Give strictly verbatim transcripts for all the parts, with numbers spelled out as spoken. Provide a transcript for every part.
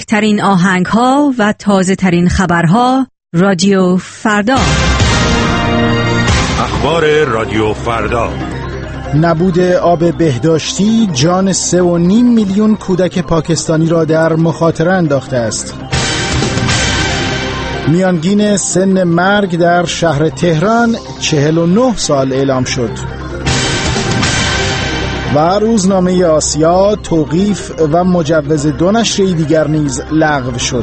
بهترین آهنگ‌ها و تازه‌ترین خبرها رادیو فردا. اخبار رادیو فردا. نبود آب بهداشتی جان سه و نیم میلیون کودک پاکستانی را در مخاطره انداخته است. میانگین سن مرگ در شهر تهران چهل و نه سال اعلام شد. و روزنامه آسیا توقیف و مجوز دو نشریه دیگر نیز لغو شد.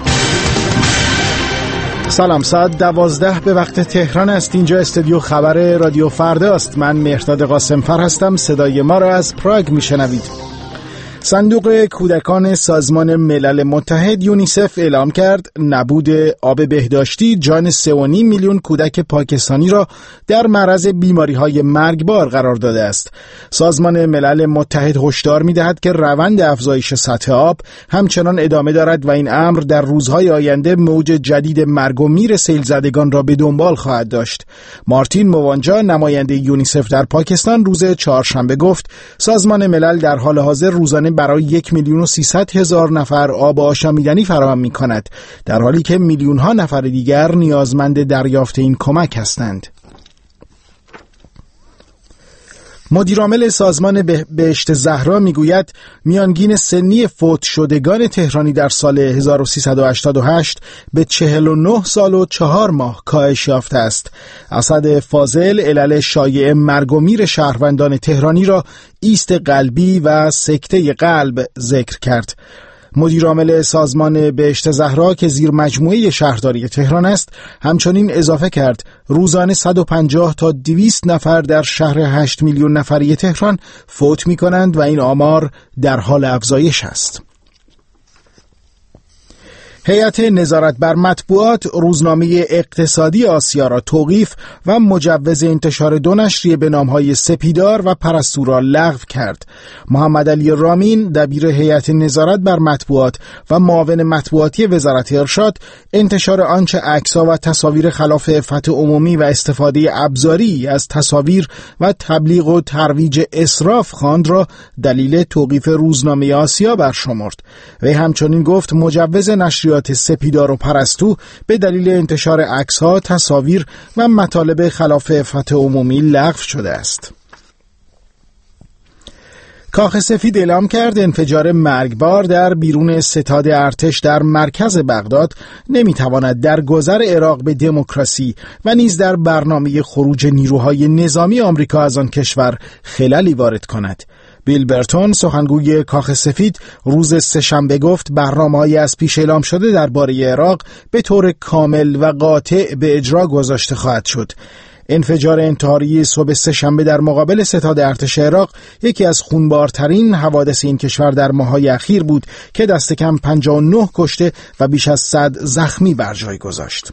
سلام، ساعت دوازده به وقت تهران است. اینجا استودیو خبر رادیو فردا است. من مهرداد قاسمفر هستم. صدای ما را از پراگ میشنوید. صندوق کودکان سازمان ملل متحد یونیسف اعلام کرد نبود آب بهداشتی جان سه و نیم میلیون کودک پاکستانی را در معرض بیماری‌های مرگبار قرار داده است. سازمان ملل متحد هشدار می‌دهد که روند افزایش سطح آب همچنان ادامه دارد و این امر در روزهای آینده موج جدید مرگ و میر سیل‌زدگان را به دنبال خواهد داشت. مارتین موانجا نماینده یونیسف در پاکستان روز چهارشنبه گفت سازمان ملل در حال حاضر روزانه برای یک میلیون و سیصد هزار نفر آب آشامیدنی فراهم می کند، در حالی که میلیون ها نفر دیگر نیازمند دریافت این کمک هستند. مدیرعامل سازمان بهشت زهرا میگوید میانگین سنی فوت شدگان تهرانی در سال هزار و سیصد و هشتاد و هشت به چهل و نه سال و چهار ماه کاهش یافته است. اسد فاضل علل شایع مرگ و میر شهروندان تهرانی را ایست قلبی و سکته قلب ذکر کرد. مدیرعامل سازمان بهشت زهرا که زیر مجموعه شهرداری تهران است همچنین اضافه کرد روزانه صد و پنجاه تا دویست نفر در شهر هشت میلیون نفری تهران فوت می کنند و این آمار در حال افزایش است. هیئت نظارت بر مطبوعات روزنامه اقتصادی آسیا را توقیف و مجوز انتشار دو نشریه به نام‌های سپیدار و پرستو را لغو کرد. محمد علی رامین دبیر هیئت نظارت بر مطبوعات و معاون مطبوعاتی وزارت ارشاد انتشار آنچه عکس‌ها و تصاویر خلاف عفت عمومی و استفاده ابزاری از تصاویر و تبلیغ و ترویج اسراف خواند را دلیل توقیف روزنامه آسیا برشمرد. وی همچنین گفت مجوز نشریه سپیدار و پرستو به دلیل انتشار عکس‌ها، تصاویر و مطالب خلاف عفت عمومی لغو شده است. کاخ سفید اعلام کرد انفجار مرگبار در بیرون ستاد ارتش در مرکز بغداد نمیتواند در گذر عراق به دموکراسی و نیز در برنامه خروج نیروهای نظامی آمریکا از آن کشور خللی وارد کند. بیل برتون سخنگوی کاخ سفید روز سه‌شنبه گفت برنامه‌های از پیش اعلام شده درباره عراق به طور کامل و قاطع به اجرا گذاشته خواهد شد. انفجار انتحاری صبح سه‌شنبه در مقابل ستاد ارتش عراق یکی از خونبارترین حوادث این کشور در ماه‌های اخیر بود که دست کم پنجاه و نه کشته و بیش از صد زخمی بر جای گذاشت.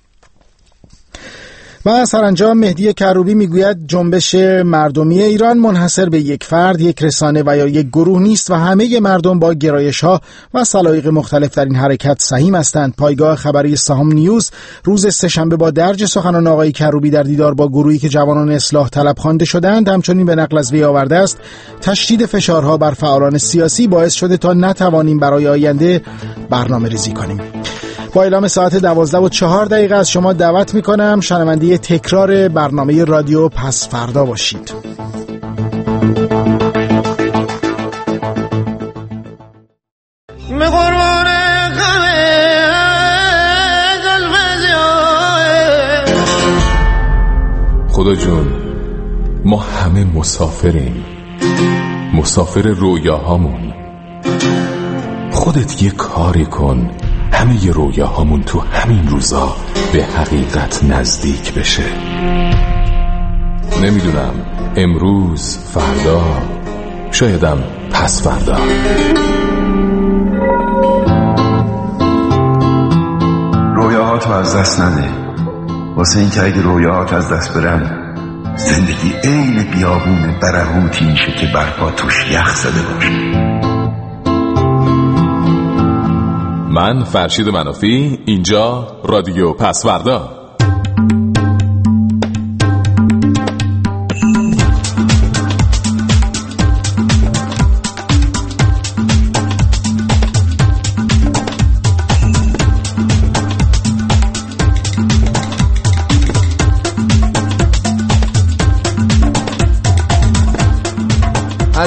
و سرانجام مهدی کروبی میگوید جنبش مردمی ایران منحصر به یک فرد، یک رسانه و یا یک گروه نیست و همه مردم با گرایش‌ها و سلایق مختلف در این حرکت سهیم هستند. پایگاه خبری سهام نیوز روز سه‌شنبه با درج سخنان آقای کروبی در دیدار با گروهی که جوانان اصلاح طلب خوانده شدند همچنین به نقل از وی آورده است تشدید فشارها بر فعالان سیاسی باعث شده تا نتوانیم برای آینده برنامه ریزی کنیم. با اعلام ساعت دوازده و چهار دقیقه از شما دعوت میکنم شنونده تکرار برنامه رادیو پس فردا باشید. خدا جون، ما همه مسافریم، مسافر رویاهامون. خودت یه کاری کن همه ی رویاهامون تو همین روزا به حقیقت نزدیک بشه. نمیدونم امروز، فردا، شایدم پس فردا. رویاهاتو از دست نده، واسه این که اگه رویاهات از دست برن زندگی عین بیابون برهوتی میشه که برپا توش یخ زده باشه. من فرشید منافی، اینجا رادیو پسوردا.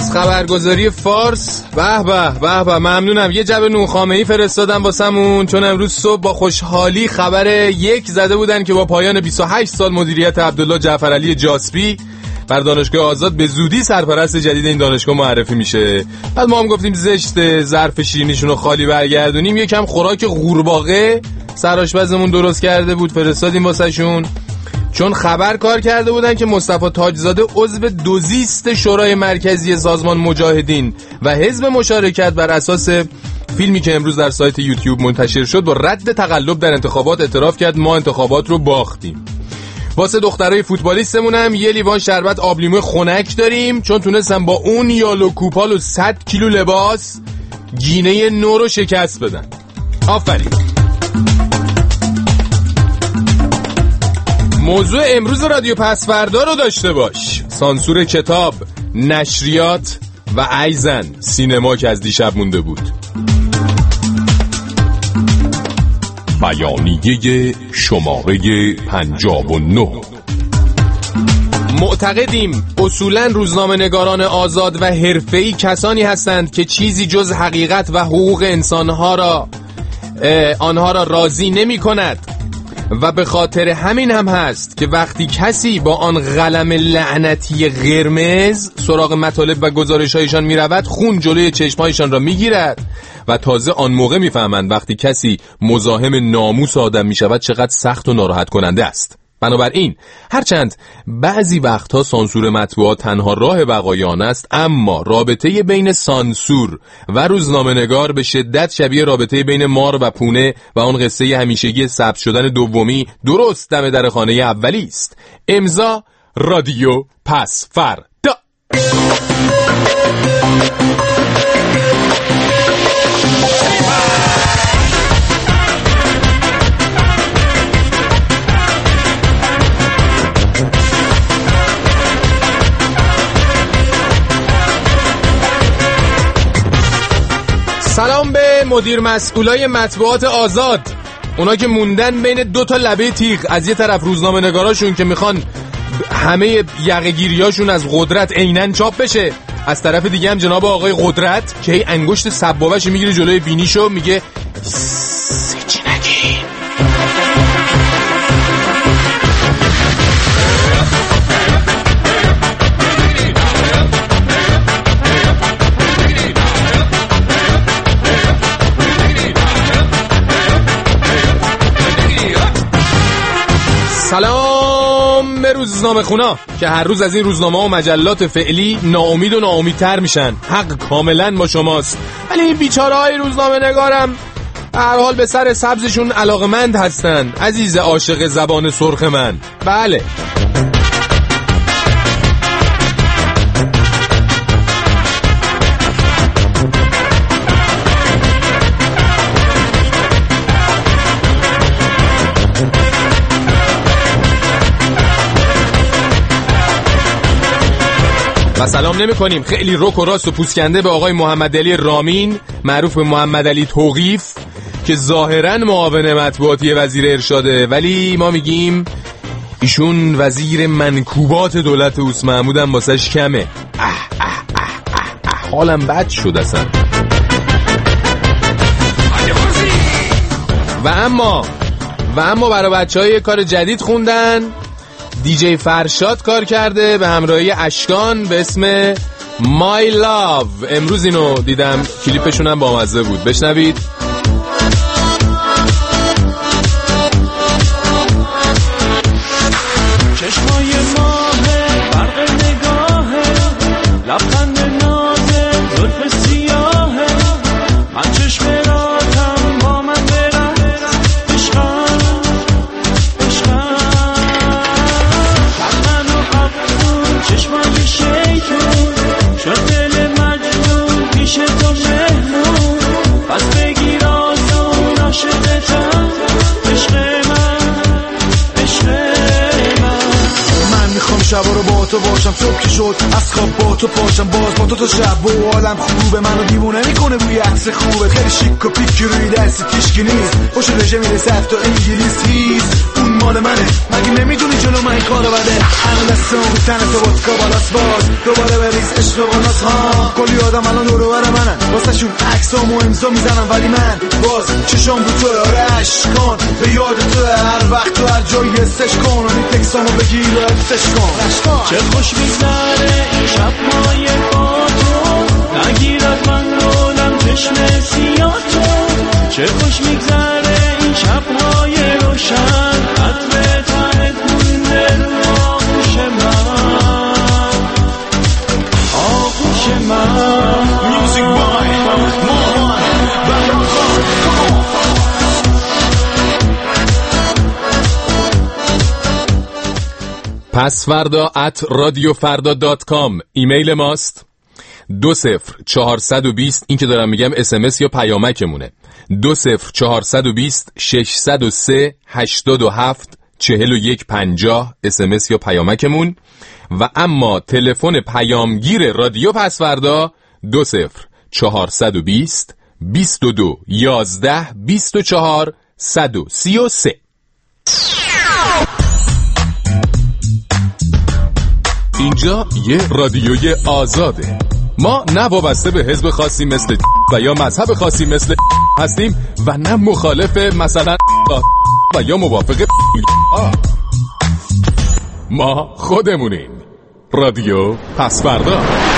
از خبرگزاری فارس. به به به به ممنونم. یه جعبه نونخامه‌ای فرستادم واسمون، چون امروز صبح با خوشحالی خبر یک زده بودن که با پایان بیست و هشت سال مدیریت عبدالله جعفرعلی جاسپی بر دانشگاه آزاد به زودی سرپرست جدید این دانشگاه معرفی میشه. بعد ما هم گفتیم زشت ظرف شیرینیشون رو خالی برگردونیم، یکم خوراک قورباغه سرآشپزمون درست کرده بود فرستادیم واسهشون، چون خبر کار کرده بودن که مصطفی تاجزاده عضو دوزیست شورای مرکزی سازمان مجاهدین و حزب مشارکت بر اساس فیلمی که امروز در سایت یوتیوب منتشر شد با رد تقلب در انتخابات اعتراف کرد ما انتخابات رو باختیم. واسه دخترای فوتبالیستمون هم یه لیوان شربت آبلیمو خنک داریم، چون تونستن با اون یالو کوپال و صد کیلو لباس گینه نو رو شکست بدن. آفرین. موضوع امروز رادیو پسوردا رو داشته باش. سانسور کتاب، نشریات و ایزن سینما که از دیشب مونده بود. بیانیه شماره پنجاه و نه. معتقدیم اصولاً روزنامه نگاران آزاد و حرفه‌ای کسانی هستند که چیزی جز حقیقت و حقوق انسانها را آنها را راضی نمی کند و به خاطر همین هم هست که وقتی کسی با آن قلم لعنتی قرمز سراغ مطالب و گزارش‌هایشان می‌رود خون جلوی چشم‌هایشان را می‌گیرد و تازه آن موقع می‌فهمند وقتی کسی مزاحم ناموس آدم می‌شود چقدر سخت و ناراحت کننده است. بنابراین هرچند بعضی وقتها سانسور مطبوعات تنها راه بقای آن است، اما رابطه بین سانسور و روزنامه‌نگار به شدت شبیه رابطه بین مار و پونه و آن قصه همیشگی ثبت شدن دومی درست دم در خانه اولی است. امضا رادیو پسوردا. سلام به مدیر مسئولای مطبوعات آزاد، اونا که موندن بین دو تا لبه تیغ، از یه طرف روزنامه نگاراشون که میخوان همه یقه‌گیریاشون از قدرت عیناً چاپ بشه، از طرف دیگه هم جناب آقای قدرت که هی انگشت سبابه‌شو میگیره جلوی بینیشو میگه سچی نگی. سلام به روزنامه خونا که هر روز از این روزنامه و مجلات فعلی ناامید و ناامیدتر میشن. حق کاملا با شماست، ولی این بیچاره های روزنامه نگارم هر حال به سر سبزشون علاقمند هستن. عزیز عاشق زبان سرخ من، بله و سلام نمی کنیم خیلی رک و راست و پوسکنده به آقای محمد علی رامین معروف به محمد علی توقیف که ظاهراً معاون مطبوعاتی وزیر ارشاده، ولی ما میگیم ایشون وزیر منکوبات دولت اوس محمود هم واسش کمه. اه اه اه اه اه حالم بد شد اصلا. و اما و اما برای بچه‌ها یه کار جدید خوندن. دیجی فرشاد کار کرده به همراهی اشکان به اسم My Love. امروز اینو دیدم، کلیپشون هم بامزه بود، بشنوید. چشمای ماهه برق نگاهه لبخند نازه زلف سیاهه من چشم راتم با من برم عشقم عشقم من و افزون چشمای شیطون شد دل مجنون پیش تو مهمون پس بگیر آسون عاشقتم عشق من عشق من میخوام شبا رو با تو باشم، صبح که شد از خواب با تو پاشم، باز با تو تا شب و عالم خوبه، منو دیوونه میکنه بوی عکس خوبه، خیلی شیک و پیک روی دست تیشکی نیست، خوش رژه میره صد تا انگلیس هیست، اون مال منه. مگه نمیدونی جلو من کارو بده؟ الان دستم رو تنه تو ودکا بالاست باز دوباره بریز عشق و ناز ها. کلی آدم الان دور و بر منن واسه شون عکسامو امضا میزنم ولی من باز چشام رو تو آرش کن به یاد تو هر وقت تو هر جایی حسش کن و این تکسامو بگیر و حسش کن. چه خوش میگذره این شب مای با تو نگیرد من رولم چشم سیاه تو. چه خوش میگذره این شب‌های روشن عطر تنت مونده رو آغوش من آغوش من. میوزیک بای مامان پسوردا ات رادیو فردا دات کام ایمیل ماست. دو صفر چهارصد و بیست این که دارم میگم اس ام اس یا پیامکمونه. دو صفر چهارصد و بیست ششصد و سه هشتاد و هفت چهل و یک پنجاه اس ام اس یا پیامکمون. و اما تلفن پیامگیر رادیو پسوردا دو صفر چهارصد و بیست بیست و دو یازده بیست و چهار صد و سی و سه. اینجا یه رادیوی آزاده. ما نه وابسته به حزب خاصی مثل و یا مذهب خاصی مثل هستیم و نه مخالف مثلا و یا موافق ما خودمونیم. رادیو پسوردا.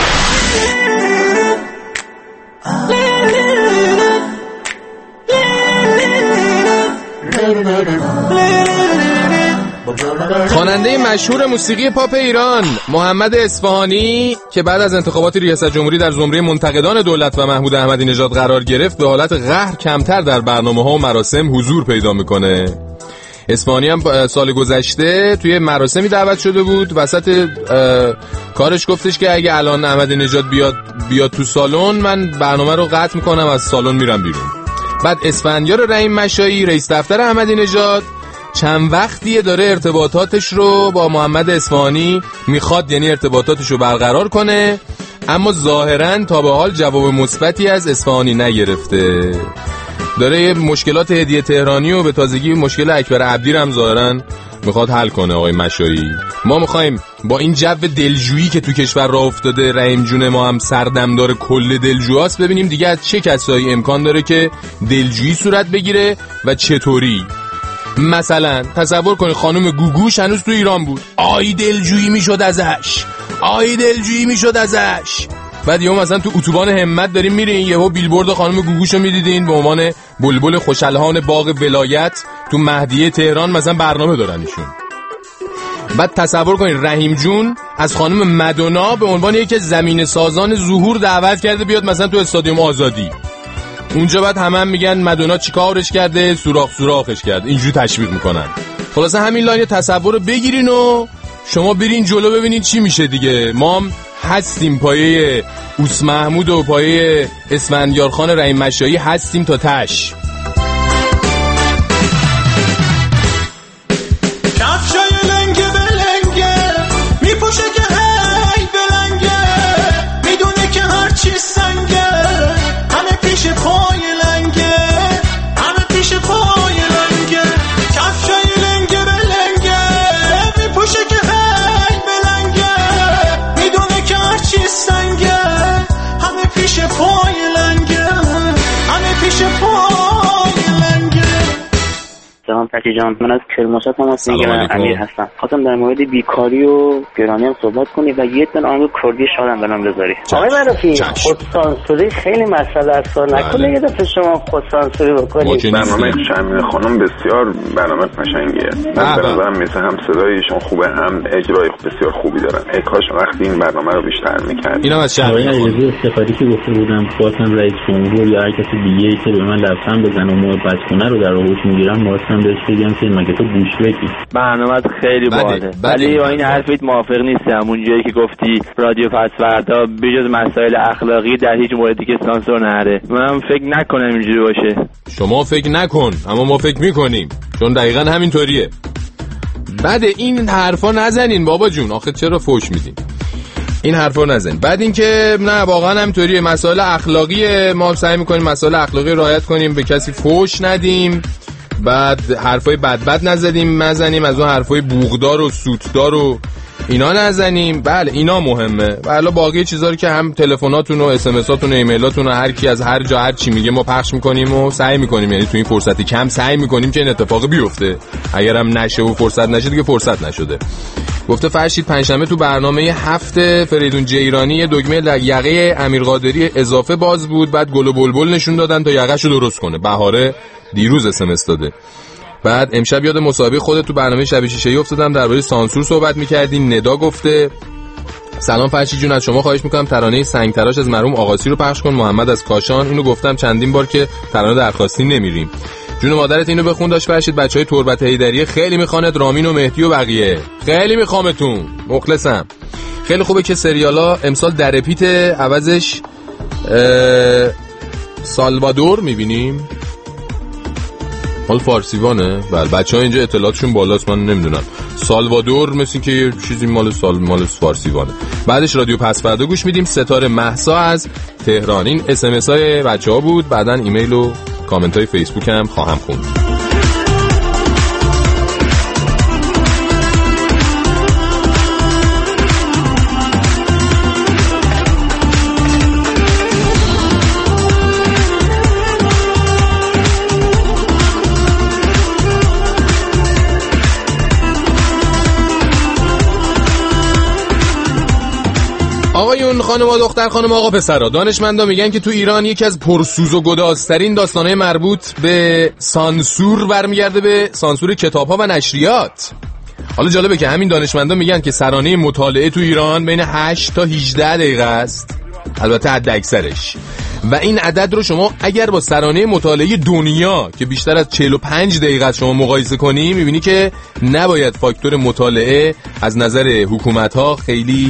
خواننده مشهور موسیقی پاپ ایران محمد اصفهانی که بعد از انتخابات ریاست جمهوری در زمره منتقدان دولت و محمود احمدی نژاد قرار گرفت به حالت قهر کمتر در برنامه‌ها و مراسم حضور پیدا میکنه. اصفهانی هم سال گذشته توی مراسمی دعوت شده بود، وسط کارش گفتش که اگه الان احمدی نژاد بیاد بیاد تو سالن من برنامه رو قطع میکنم، از سالن میرم بیرون. بعد اسفندیار رحیم مشایی رئیس دفتر احمدی نژاد چند وقتیه داره ارتباطاتش رو با محمد اصفهانی میخواد، یعنی ارتباطاتش رو برقرار کنه، اما ظاهراً تا به حال جواب مثبتی از اصفهانی نگرفته. داره یه مشکلات هدیه تهرانی و به تازگی مشکل اکبر عبدی هم ظاهراً میخواد حل کنه آقای مشایی. ما میخوایم با این جو دلجویی که تو کشور راه افتاده، رحیم جون ما هم سردمدار کل دلجوهاست، ببینیم دیگه از چه کسایی امکان داره که دلجویی صورت بگیره و چطوری. مثلا تصور کنید خانم گوگوش هنوز تو ایران بود، آی دلجویی میشد ازش، آی دلجویی میشد ازش. بعد یهو مثلا تو اتوبان همت داریم میرین، یهو بیلبورد خانم گوگوشو میدیدین به عنوان بلبل خوشالهان باغ ولایت تو مهدیه تهران مثلا برنامه دارن ایشون. بعد تصور کنید رحیم جون از خانم مدونا به عنوان یکی از زمین سازان ظهور دعوت کرده بیاد مثلا تو استادیوم آزادی. اونجا بعد همه هم میگن مدونا چیکارش کرده، سوراخ سوراخش کرد، اینجوری تشویق میکنن. خلاصه همین لاین تصور رو بگیرین و شما برین جلو ببینین چی میشه دیگه. ما هم هستیم پایه اوس محمود و پایه اسفندیار خان رحیم مشایی هستیم تا تش. کفشای لنگه بلنگه میپوشه که هی بلنگه، میدونه که هر چی سنگه، همه پیش پای لنگه، همه پیش پای لنگه. کفشای لنگه بلنگه میپوشه که هی بلنگه، میدونه که هر چی سنگه، همه پیش پای لنگه، همه پیش پای لنگه. سلام پتی جان، من از کرماشات هم از میگم امیر هستم. خواستم در مورد بیکاری و گرانی هم صحبت کنی و یه دن آنگو کردی شادم برام بذاری. آقای معروفی خودسانسوری خیلی مسئله است، نکنه یه دفعه شما خودسانسوری بکنید. برنامه شمیم خانم بسیار برنامه قشنگیه. من به نظرم مثل هم صدایشون خوبه، هم اجرای بسیار خوبی دارن. ای کاش وقتی این برنامه رو بیشتر می‌کرد. اینا از شمیم خانم استفاده که گفته بودم خواستم رئیس جمهور یا هر کسی دیگه‌ای که به من لبخند بزنه و محبت کنه رو در آغوش میگیرم، واسه بهش بگم که مگه تو گوش بدی. برنامه خیلی باحاله، ولی با این حرفت موافق نیستم. اونجایی که گفتی رادیو پسوردا بجز مسائل اخلاقی در هیچ موردی که سانسور نره، من فکر نکنم اینجوری باشه. شما فکر نکن، اما ما فکر میکنیم، چون دقیقاً همینطوریه. بعد این حرفا نزنین بابا جون، آخه چرا فوش میدین؟ این حرفا نزن. بعد اینکه نه واقعا همینطوریه، مسائل اخلاقی ما سعی میکنیم مسائل اخلاقی رعایت کنیم، به کسی فوش ندیم، بعد حرفای بد بد نزدیم نزنیم، از اون حرفای بوغدار و سوتدار و اینا نزنیم. بله اینا مهمه. بله باقی چیزا رو که هم تلفناتون و اس ام اساتون و ایمیلاتون و هر کی از هر جا هر چی میگه ما پخش میکنیم و سعی میکنیم، یعنی تو این فرصت کم سعی میکنیم که این اتفاق بیفته. اگرم نشه و فرصت نشه دیگه فرصت نشده. گفته فرشید پنجشنبه تو برنامه هفت فریدون جیرانی دگمه یقه امیر قادری اضافه باز بود، بعد گل و بلبل نشون دادن تا یقهشو درست کنه. بهاره دیروز اس ام اس داده. بعد امشب یاد مسابقه خودت تو برنامه شب شیشه‌ای افتادم، درباره سانسور صحبت می‌کردین. ندا گفته سلام فرشید جون، از شما خواهش می‌کنم ترانه سنگ تراش از مرحوم آقاسی رو پخش کن. محمد از کاشان. اینو گفتم چندین بار که ترانه درخواستی نمیریم. جون مادرت اینو بخون داشت فرشید. بچهای تربت حیدریه خیلی میخواند، رامین و مهدی و بقیه خیلی میخوامتون، مخلصم. خیلی خوبه که سریالا امسال در رپیت عوضش سالوادور میبینیم. حال فارسیوانه. بله بچه‌ها اینجا اطلاعاتشون بالاست، من نمیدونم. سالوادور مثل که یه چیزی مال سال مال فارسیوانه. بعدش رادیو پس فردا گوش میدیم. ستاره مهسا از تهران. این اس ام اس های بچه‌ها بود. بعدن ایمیل و کامنت های فیسبوک هم خواهم خوند. آقایون، خانم و دختر، خانم آقا، پسرا، دانشمندا میگن که تو ایران یکی از پرسوز و گدازترین داستانهای مربوط به سانسور برمیگرده به سانسور کتاب‌ها و نشریات. حالا جالبه که همین دانشمندا میگن که سرانه مطالعه تو ایران بین هشت تا هجده دقیقه است، البته حد اکثرش. و این عدد رو شما اگر با سرانه مطالعه دنیا که بیشتر از چهل و پنج دقیقه شما مقایسه کنی، میبینی که نباید فاکتور مطالعه از نظر حکومت‌ها خیلی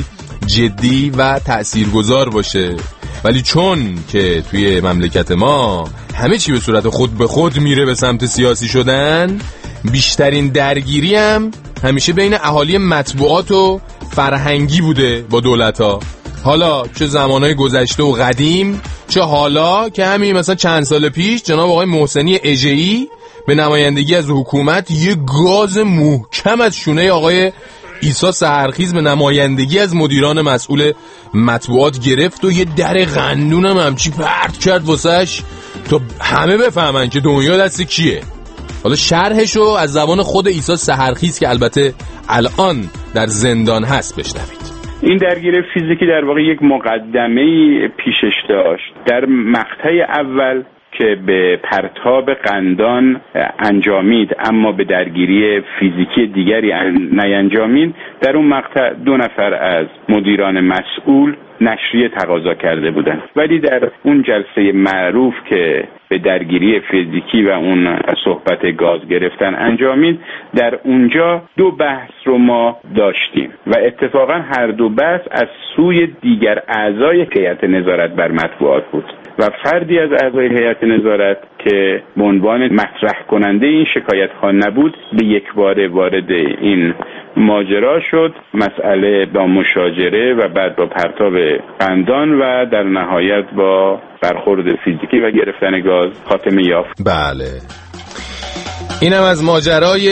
جدی و تأثیرگذار باشه. ولی چون که توی مملکت ما همه چی به صورت خود به خود میره به سمت سیاسی شدن، بیشترین درگیری هم همیشه بین اهالی مطبوعات و فرهنگی بوده با دولت‌ها. حالا چه زمانهای گذشته و قدیم، چه حالا که همین مثلا چند سال پیش جناب آقای محسنی اژه‌ای به نمایندگی از حکومت یه گاز محکم از شونه آقای عیسی سحرخیز به نمایندگی از مدیران مسئول مطبوعات گرفت و یه در قندون هم همچی پرت کرد واسش تا همه بفهمن که دنیا دست کیه. حالا شرحشو از زبان خود عیسی سحرخیز که البته الان در زندان هست بشنوید. این درگیری فیزیکی در واقع یک مقدمه‌ای پیشش داشت. در مقطع اول که به پرتاب قندان انجامید اما به درگیری فیزیکی دیگری نینجامید، در اون مقطع دو نفر از مدیران مسئول نشریه تقاضا کرده بودند. ولی در اون جلسه معروف که به درگیری فیزیکی و اون صحبت گاز گرفتن انجامید، در اونجا دو بحث رو ما داشتیم و اتفاقا هر دو بحث از سوی دیگر اعضای هیئت نظارت بر مطبوعات بود و فردی از اعضای هیئت نظارت که به عنوان مطرح کننده این شکایت ها نبود به یک باره وارد این ماجرا شد. مسئله با مشاجره و بعد با پرتاب قندان و در نهایت با برخورد فیزیکی و گرفتن گاز خاتمه یافت. بله، اینم از ماجرای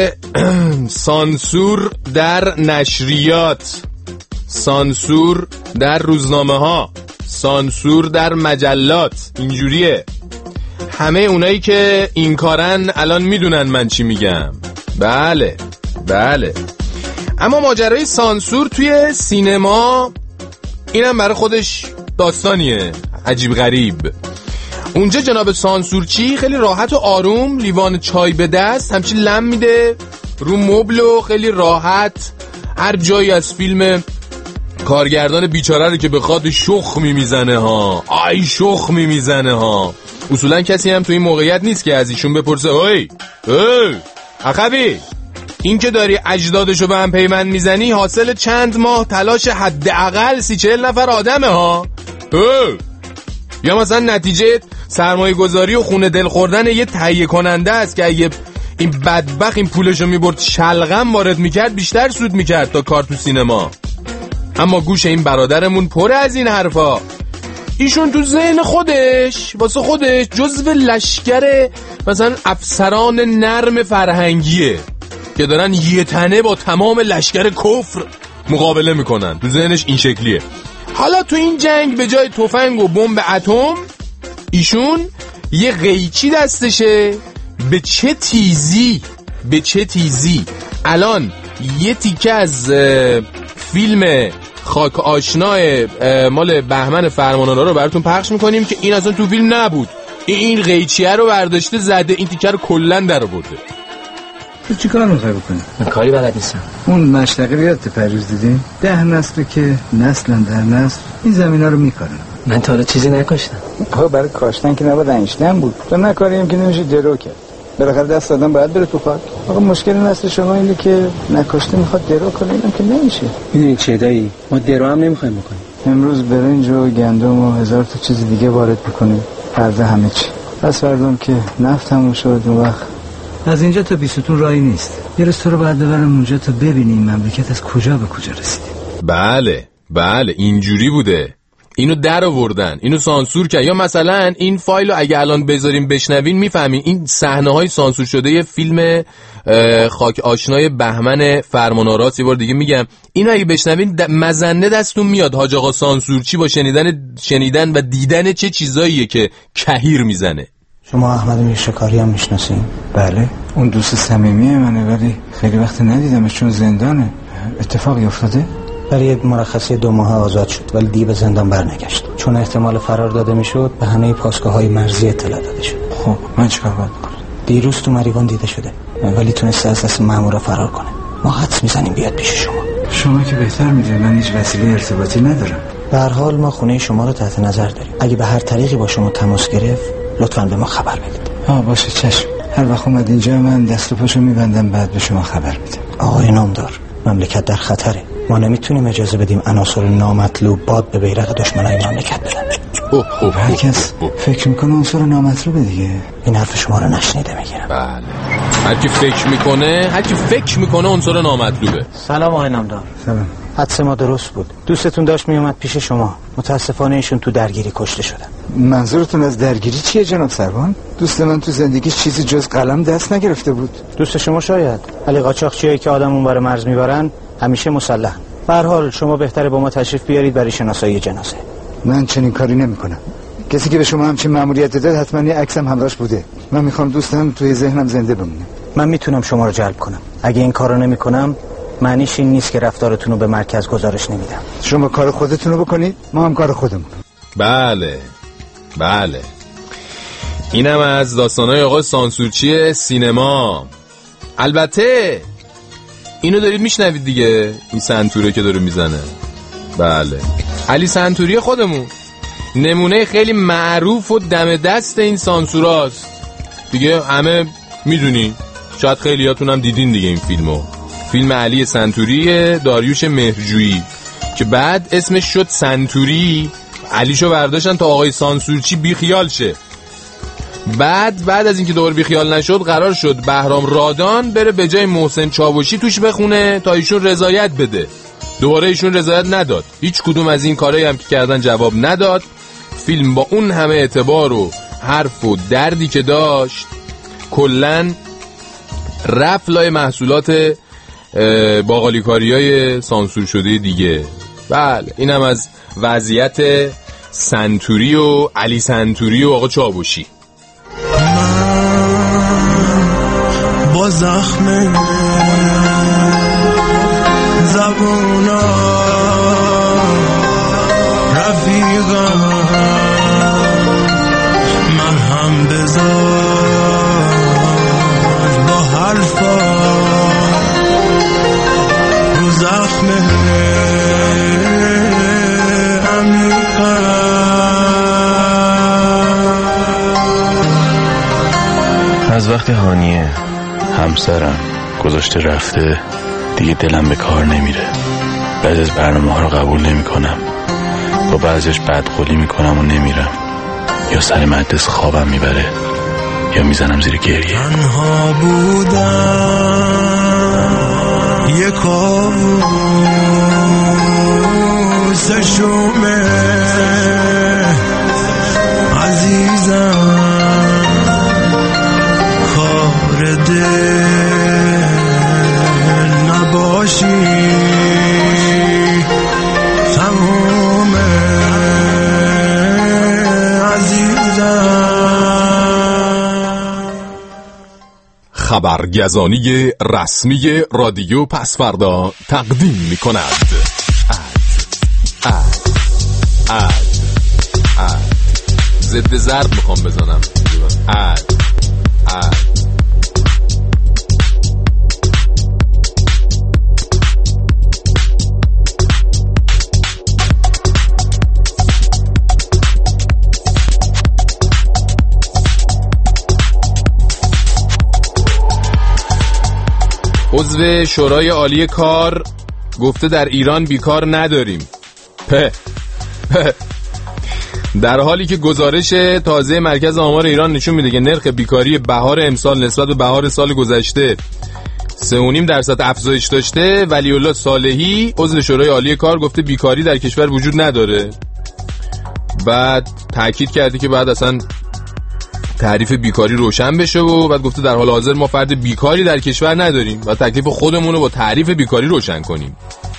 سانسور در نشریات، سانسور در روزنامه ها، سانسور در مجلات. اینجوریه. همه اونایی که این کارن الان میدونن من چی میگم. بله بله. اما ماجرای سانسور توی سینما اینم برای خودش داستانیه عجیب غریب. اونجا جناب سانسورچی خیلی راحت و آروم لیوان چای به دست همچین لم میده رو مبل و خیلی راحت هر جایی از فیلم کارگردان بیچاره رو که بخواد شخ میمیزنه ها. آی شخ میمیزنه ها. اصولا کسی هم تو این موقعیت نیست که از ایشون بپرسه اوی اوی اخبی این که داری اجدادشو به هم پیوند میزنی حاصل چند ماه تلاش حداقل سی چهل نفر آدمه ها. اوی. یا مثلا نتیجه سرمایه گذاری و خونه دل خوردن یه تهیه کننده است که اگه این بدبخت این پولشو میبرد شلغم وارد میکرد بیشتر سود میکرد تا کار تو سینما. اما گوش این برادرمون پر از این حرفا. ایشون تو ذهن خودش واسه خودش جزو لشکر مثلا افسران نرم فرهنگیه که دارن یه تنه با تمام لشکر کفر مقابله میکنن. تو ذهنش این شکلیه. حالا تو این جنگ به جای تفنگ و بمب اتم ایشون یه قیچی دستشه. به چه تیزی به چه تیزی الان یه تیکه از فیلم خاک آشنای مال بهمن فرمان‌آرا رو براتون پخش میکنیم که این اصلا تو فیلم نبود. این قیچیه رو برداشته زده، این تیکه رو کلن در آورده. تو چی کار میخوای بکنی؟ من کاری بلد نیستم. اون مشتقه بیاد پریز دیدیم ده نسل که نسلن در نسل این زمینا رو میکنن. من تا حالا چیزی نکاشتم. آقا برای کاشتن که نباید انشتن بود. تو نکاریم که نمیشه درو کرد. بالاخره دست آدم باید بره تو خاک. آقا مشکل نسل شما اینه که نکاشته میخواد درو کنه، اینم که نمیشه. میدونی چه دایی؟ ما درو هم نمیخوایم بکنیم. امروز برنج و گندم و هزار تا چیز دیگه وارد میکنیم. فرض همه چی. پس فردام که نفت همون شد اون وقت از اینجا تا بیستون راهی نیست. یه روز تو رو باید ببرم اونجا تا ببینیم مملکت از کجا به کجا رسیده. بله بله اینجوری بوده. اینو در آوردن، اینو سانسور کرد. یا مثلا این فایلو اگه الان بذاریم بشنوین میفهمین این صحنه‌های سانسور شده ی فیلم خاک آشنای بهمن فرمان‌آرا. یه بار دیگه میگم اینو اگه بشنوین د... مزنه دستون میاد حاج آقا سانسورچی با شنیدن شنیدن و دیدن چه چیزاییه که کهیر میزنه. شما احمد میرشکاری هم میشناسین؟ بله اون دوست صمیمی منه ولی خیلی وقت ندیدمش چون زندانه. اتفاقی افتاده؟ برای یک مرخصی دو ماه آزاد شد ولی دیگه به زندان برنگشت چون احتمال فرار داده میشد. به همه پاسگاه‌های مرزی اطلاع داده شد. خب من چیکار باید بکنم؟ دیروز تو مریوان دیده شده ولی تونسته از دست مامورا فرار کنه. ما حدس میزنیم بیاد پیش شما. شما که بهتر میدونید، من هیچ وسیله ارتباطی ندارم. به هر حال ما خونه شما رو تحت نظر داریم. اگه به هر طریقی با شما تماس گرفت لطفاً به ما خبر بدید. ها باشه چشم. هر وقت اومد اینجا من دست و پاشو میبندم بعد به شما خبر میدم. آقای نامدار مملکت در خطره. ما نمیتونیم اجازه بدیم عناصر نامطلوب باد به بیرق دشمنای مملکت بدن. اوه اوه هر کس فکر میکنه عنصر نامطلوبه دیگه. این حرف شما رو نشنیده میگیرم. بله هر کی فکر میکنه هر کی فکر میکنه عنصر نامطلوبه. سلام آقای نامدار. سلام. حدس ما درست بود. دوستتون داشت میومد پیش شما. متاسفانه ایشون تو درگیری کشته شدن. منظورتون از درگیری چیه جناب سروان؟ دوست من تو زندگیش چیزی جز قلم دست نگرفته بود. دوست شما شاید، ولی قاچاقچیایی که آدم اونور مرز میبرن همیشه مسلحن. به هر حال شما بهتره با ما تشریف بیارید برای شناسایی جنازه. من چنین کاری نمیکنم. کسی که به شما همچین مأموریت داده حتما یه عکسم همراهش بوده. من میخوام دوستم توی ذهنم زنده بمونه. من میتونم شما رو جلب کنم. اگه این کارو نمیکنم معنیش این نیست که رفتارتون رو به مرکز گزارش نمیدم. شما کار خودتون رو بکنید، ما هم کار خودمون. بله بله اینم از داستانای آقا سانسورچی سینما. البته اینو دارید میشنوید دیگه، این سنتوره که داره میزنه. بله علی سنتوری خودمون، نمونه خیلی معروف و دم دست این سانسوراست دیگه. همه میدونی، شاید خیلیاتون هم دیدین دیگه این فیلمو. فیلم علی سنتوری داریوش مهرجویی که بعد اسمش شد سنتوری. علیشو برداشتن تا آقای سانسورچی بیخیال شه. بعد بعد از اینکه دوباره بیخیال نشد قرار شد بهرام رادان بره به جای محسن چاوشی توش بخونه تا ایشون رضایت بده. دوباره ایشون رضایت نداد. هیچ کدوم از این کارهایی هم که کردن جواب نداد. فیلم با اون همه اعتبار و حرف و دردی که داشت کلن رفت لای محصولات باقالیکاریای سانسور شده دیگه. بله اینم از وضعیت سنتوری و علی سنتوری و آقا چاوشی. با زخم زبونا رفیقم من هم بذار با حرفا رو زخم از وقتی هانیه همسرم گذاشته رفته دیگه دلم به کار نمیره. بعضی از برنامه ها رو قبول نمی کنم، با بعضیش بدقولی میکنم و نمیرم، یا سر مجلس خوابم میبره یا میزنم زیر گریه. تنها بودم یک کابوس شومه خبرگزانی رسمی رادیو پسفردا تقدیم می کند. اد اد اد اد ضد ضرب میخوام بزنم. اد اد عضو شورای عالی کار گفته در ایران بیکار نداریم. په په در حالی که گزارش تازه مرکز آمار ایران نشون میده که نرخ بیکاری بهار امسال نسبت به بهار سال گذشته سه و نیم درصد افزایش داشته، ولی الله صالحی عضو شورای عالی کار گفته بیکاری در کشور وجود نداره. بعد تاکید کرده که بعد اصلا تعریف بیکاری روشن بشه و بعد گفته در حال حاضر ما فرد بیکاری در کشور نداریم و تکلیف خودمون رو با تعریف بیکاری روشن کنیم.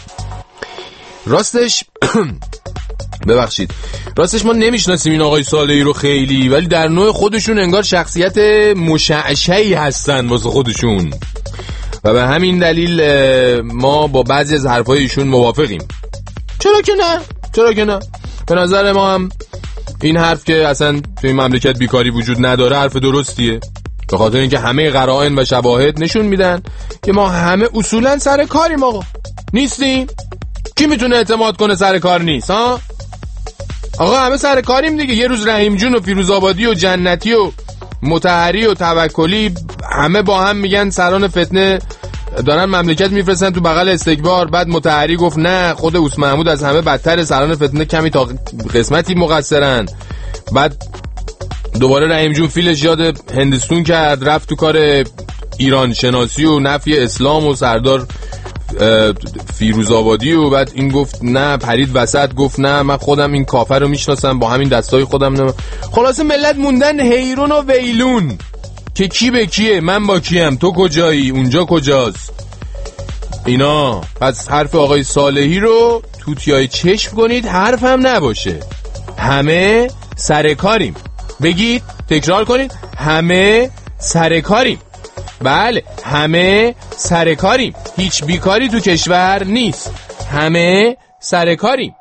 راستش ببخشید راستش ما نمیشناسیم این آقای صالحی رو خیلی، ولی در نوع خودشون انگار شخصیت مشعشعی هستن واسه خودشون و به همین دلیل ما با بعضی از حرفای ایشون موافقیم. چرا که نه؟ چرا که نه؟ به نظر ما هم این حرف که اصلا تو این مملکت بیکاری وجود نداره حرف درستیه، به خاطر اینکه همه قرائن و شواهد نشون میدن که ما همه اصولا سر کاریم. آقا نیستیم؟ کی میتونه اعتماد کنه سر کار نیست؟ ها آقا همه سر کاریم دیگه. یه روز رحیم جون و فیروزآبادی و جنتی و مطهری و توکلی همه با هم میگن سران فتنه دارن مملکت میفرستن تو بغل استکبار. بعد مطهری گفت نه خود اوس محمود از همه بدتر، سران فتنه کمی تا قسمتی مقصرن. بعد دوباره رحیم جون فیلش یاد هندستون کرد، رفت تو کار ایران شناسی و نفی اسلام و سردار فیروزآبادی و بعد این گفت نه، پرید وسط گفت نه من خودم این کافر رو میشناسم با همین دستای خودم. نه خلاصه ملت موندن حیرون و ویلون که کی به کیه، من با کیم، تو کجایی، اونجا کجاست اینا. پس حرف آقای صالحی رو توتیای چشم کنید، حرف هم نباشه. همه سرکاریم. بگید، تکرار کنید، همه سرکاریم. بله همه سرکاریم، هیچ بیکاری تو کشور نیست، همه سرکاریم.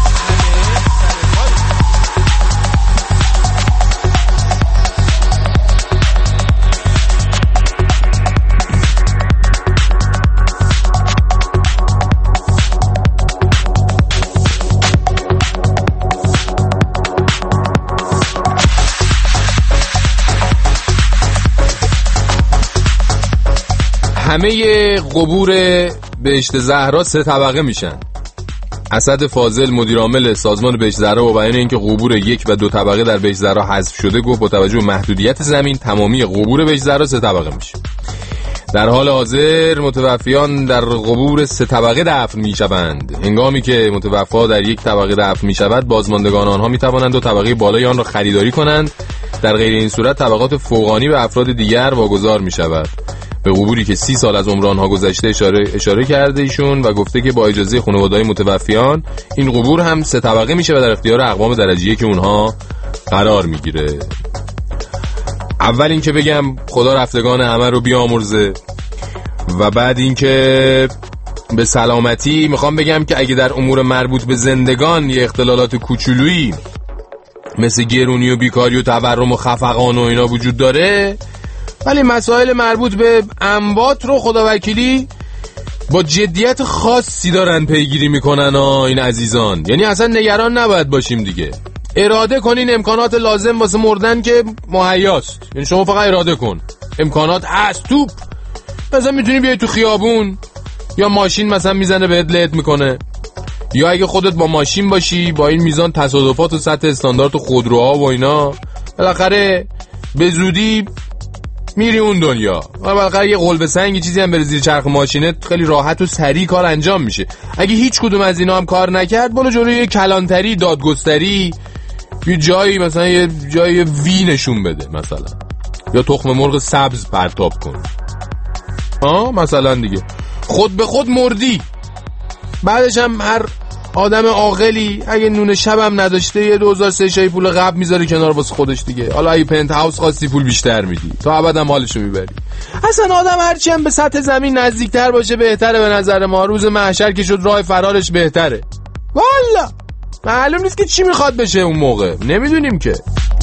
همه قبور بهشت زهرا سه طبقه میشن. اسد فاضل مدیر عامل سازمان بهشت زهرا با بیان اینکه قبور یک و دو طبقه در بهشت زهرا حذف شده گفت با توجه به محدودیت زمین تمامی قبور بهشت زهرا سه طبقه میشه. در حال حاضر متوفیان در قبور سه طبقه دفن میشوند. هنگامی که متوفا در یک طبقه دفن میشود بازماندگان آنها میتوانند دو طبقه بالای آن را خریداری کنند. در غیر این صورت طبقات فوقانی به افراد دیگر واگذار میشود. به قبوری که سی سال از عمر آنها گذشته اشاره, اشاره کرده ایشون و گفته که با اجازه خانواده‌های متوفیان این قبور هم سه طبقه میشه و در اختیار اقوام درجه‌ای که اونها قرار میگیره. اول این که بگم خدا رفتگان همه رو بیامرزه و بعد این که به سلامتی میخوام بگم که اگه در امور مربوط به زندگان یه اختلالات کوچولویی مثل گرونی و بیکاری و تورم و خفقان و اینا وجود داره، ولی مسائل مربوط به اموات رو خداوکیلی با جدیت خاصی دارن پیگیری میکنن ها این عزیزان. یعنی اصلا نگران نباید باشیم دیگه. اراده کنین، امکانات لازم واسه مردن که مهیاست. یعنی شما فقط اراده کن، امکانات هست. توپ مثلا میتونی بیای تو خیابون، یا ماشین مثلا میزنه بهت لهت میکنه، یا اگه خودت با ماشین باشی با این میزان تصادفات و سطح استاندارد و خودروها و اینا بالاخره به زودی میری اون دنیا و بالاخره یه قلب سنگی چیزی هم بره زیر چرخ ماشینت خیلی راحت و سریع کار انجام میشه. اگه هیچ کدوم از اینا هم کار نکرد برو جلوی یه کلانتری، دادگستری، یه جایی مثلا یه جای وی نشون بده مثلا، یا تخم مرغ سبز پرتاب کن ها مثلا دیگه. خود به خود مردی، بعدش هم هر آدم عاقلی اگه نون شبم نداشته یه دو هزار سه شای پول قبل میذاری کنار واسه خودش دیگه. حالا اگه پنت هاوس خواستی پول بیشتر میدی تا ابدم حالشو میبری. اصلا آدم هرچی هم به سطح زمین نزدیکتر باشه بهتره به نظر ما. روز محشر که شد راه فرارش بهتره. والا معلوم نیست که چی میخواد بشه اون موقع، نمیدونیم که.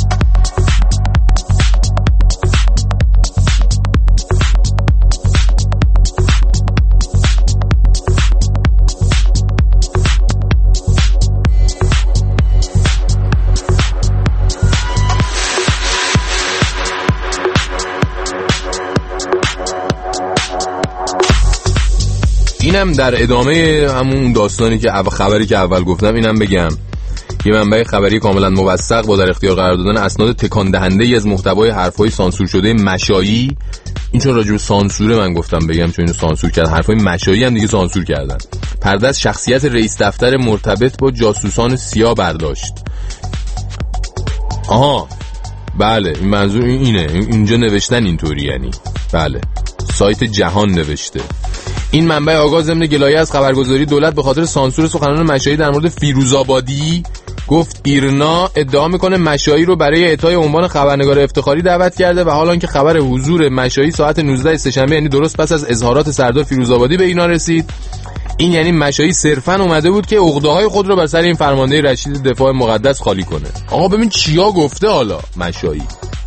اینم در ادامه همون داستانی که اول خبری که اول گفتم اینم بگم. یه منبع خبری کاملا موثق با در اختیار قرار دادن اسناد تکان دهنده‌ای از محتوای حرفای سانسور شده مشایی. این چون راجع به سانسور من گفتم بگم چون اینو سانسور کردن، حرفای مشایی هم دیگه سانسور کردن. پرده از شخصیت رئیس دفتر مرتبط با جاسوسان سیاه برداشت. آها بله این منظور اینه، اینجا نوشتن اینطوری یعنی بله سایت جهان نوشته. این منبع آگاه ضمن گلایه از خبرگزاری دولت به خاطر سانسور سخنان مشایی در مورد فیروزآبادی گفت ایرنا ادعا میکنه مشایی رو برای اعطای عنوان خبرنگار افتخاری دعوت کرده و حالا که خبر حضور مشایی ساعت نوزده سه‌شنبه یعنی درست پس از اظهارات سردار فیروزآبادی به اینا رسید، این یعنی مشایی صرفاً اومده بود که عقده‌های خود رو بر سر این فرمانده رشید دفاع مقدس خالی کنه. آقا ببین چیا گفته حالا مشایی.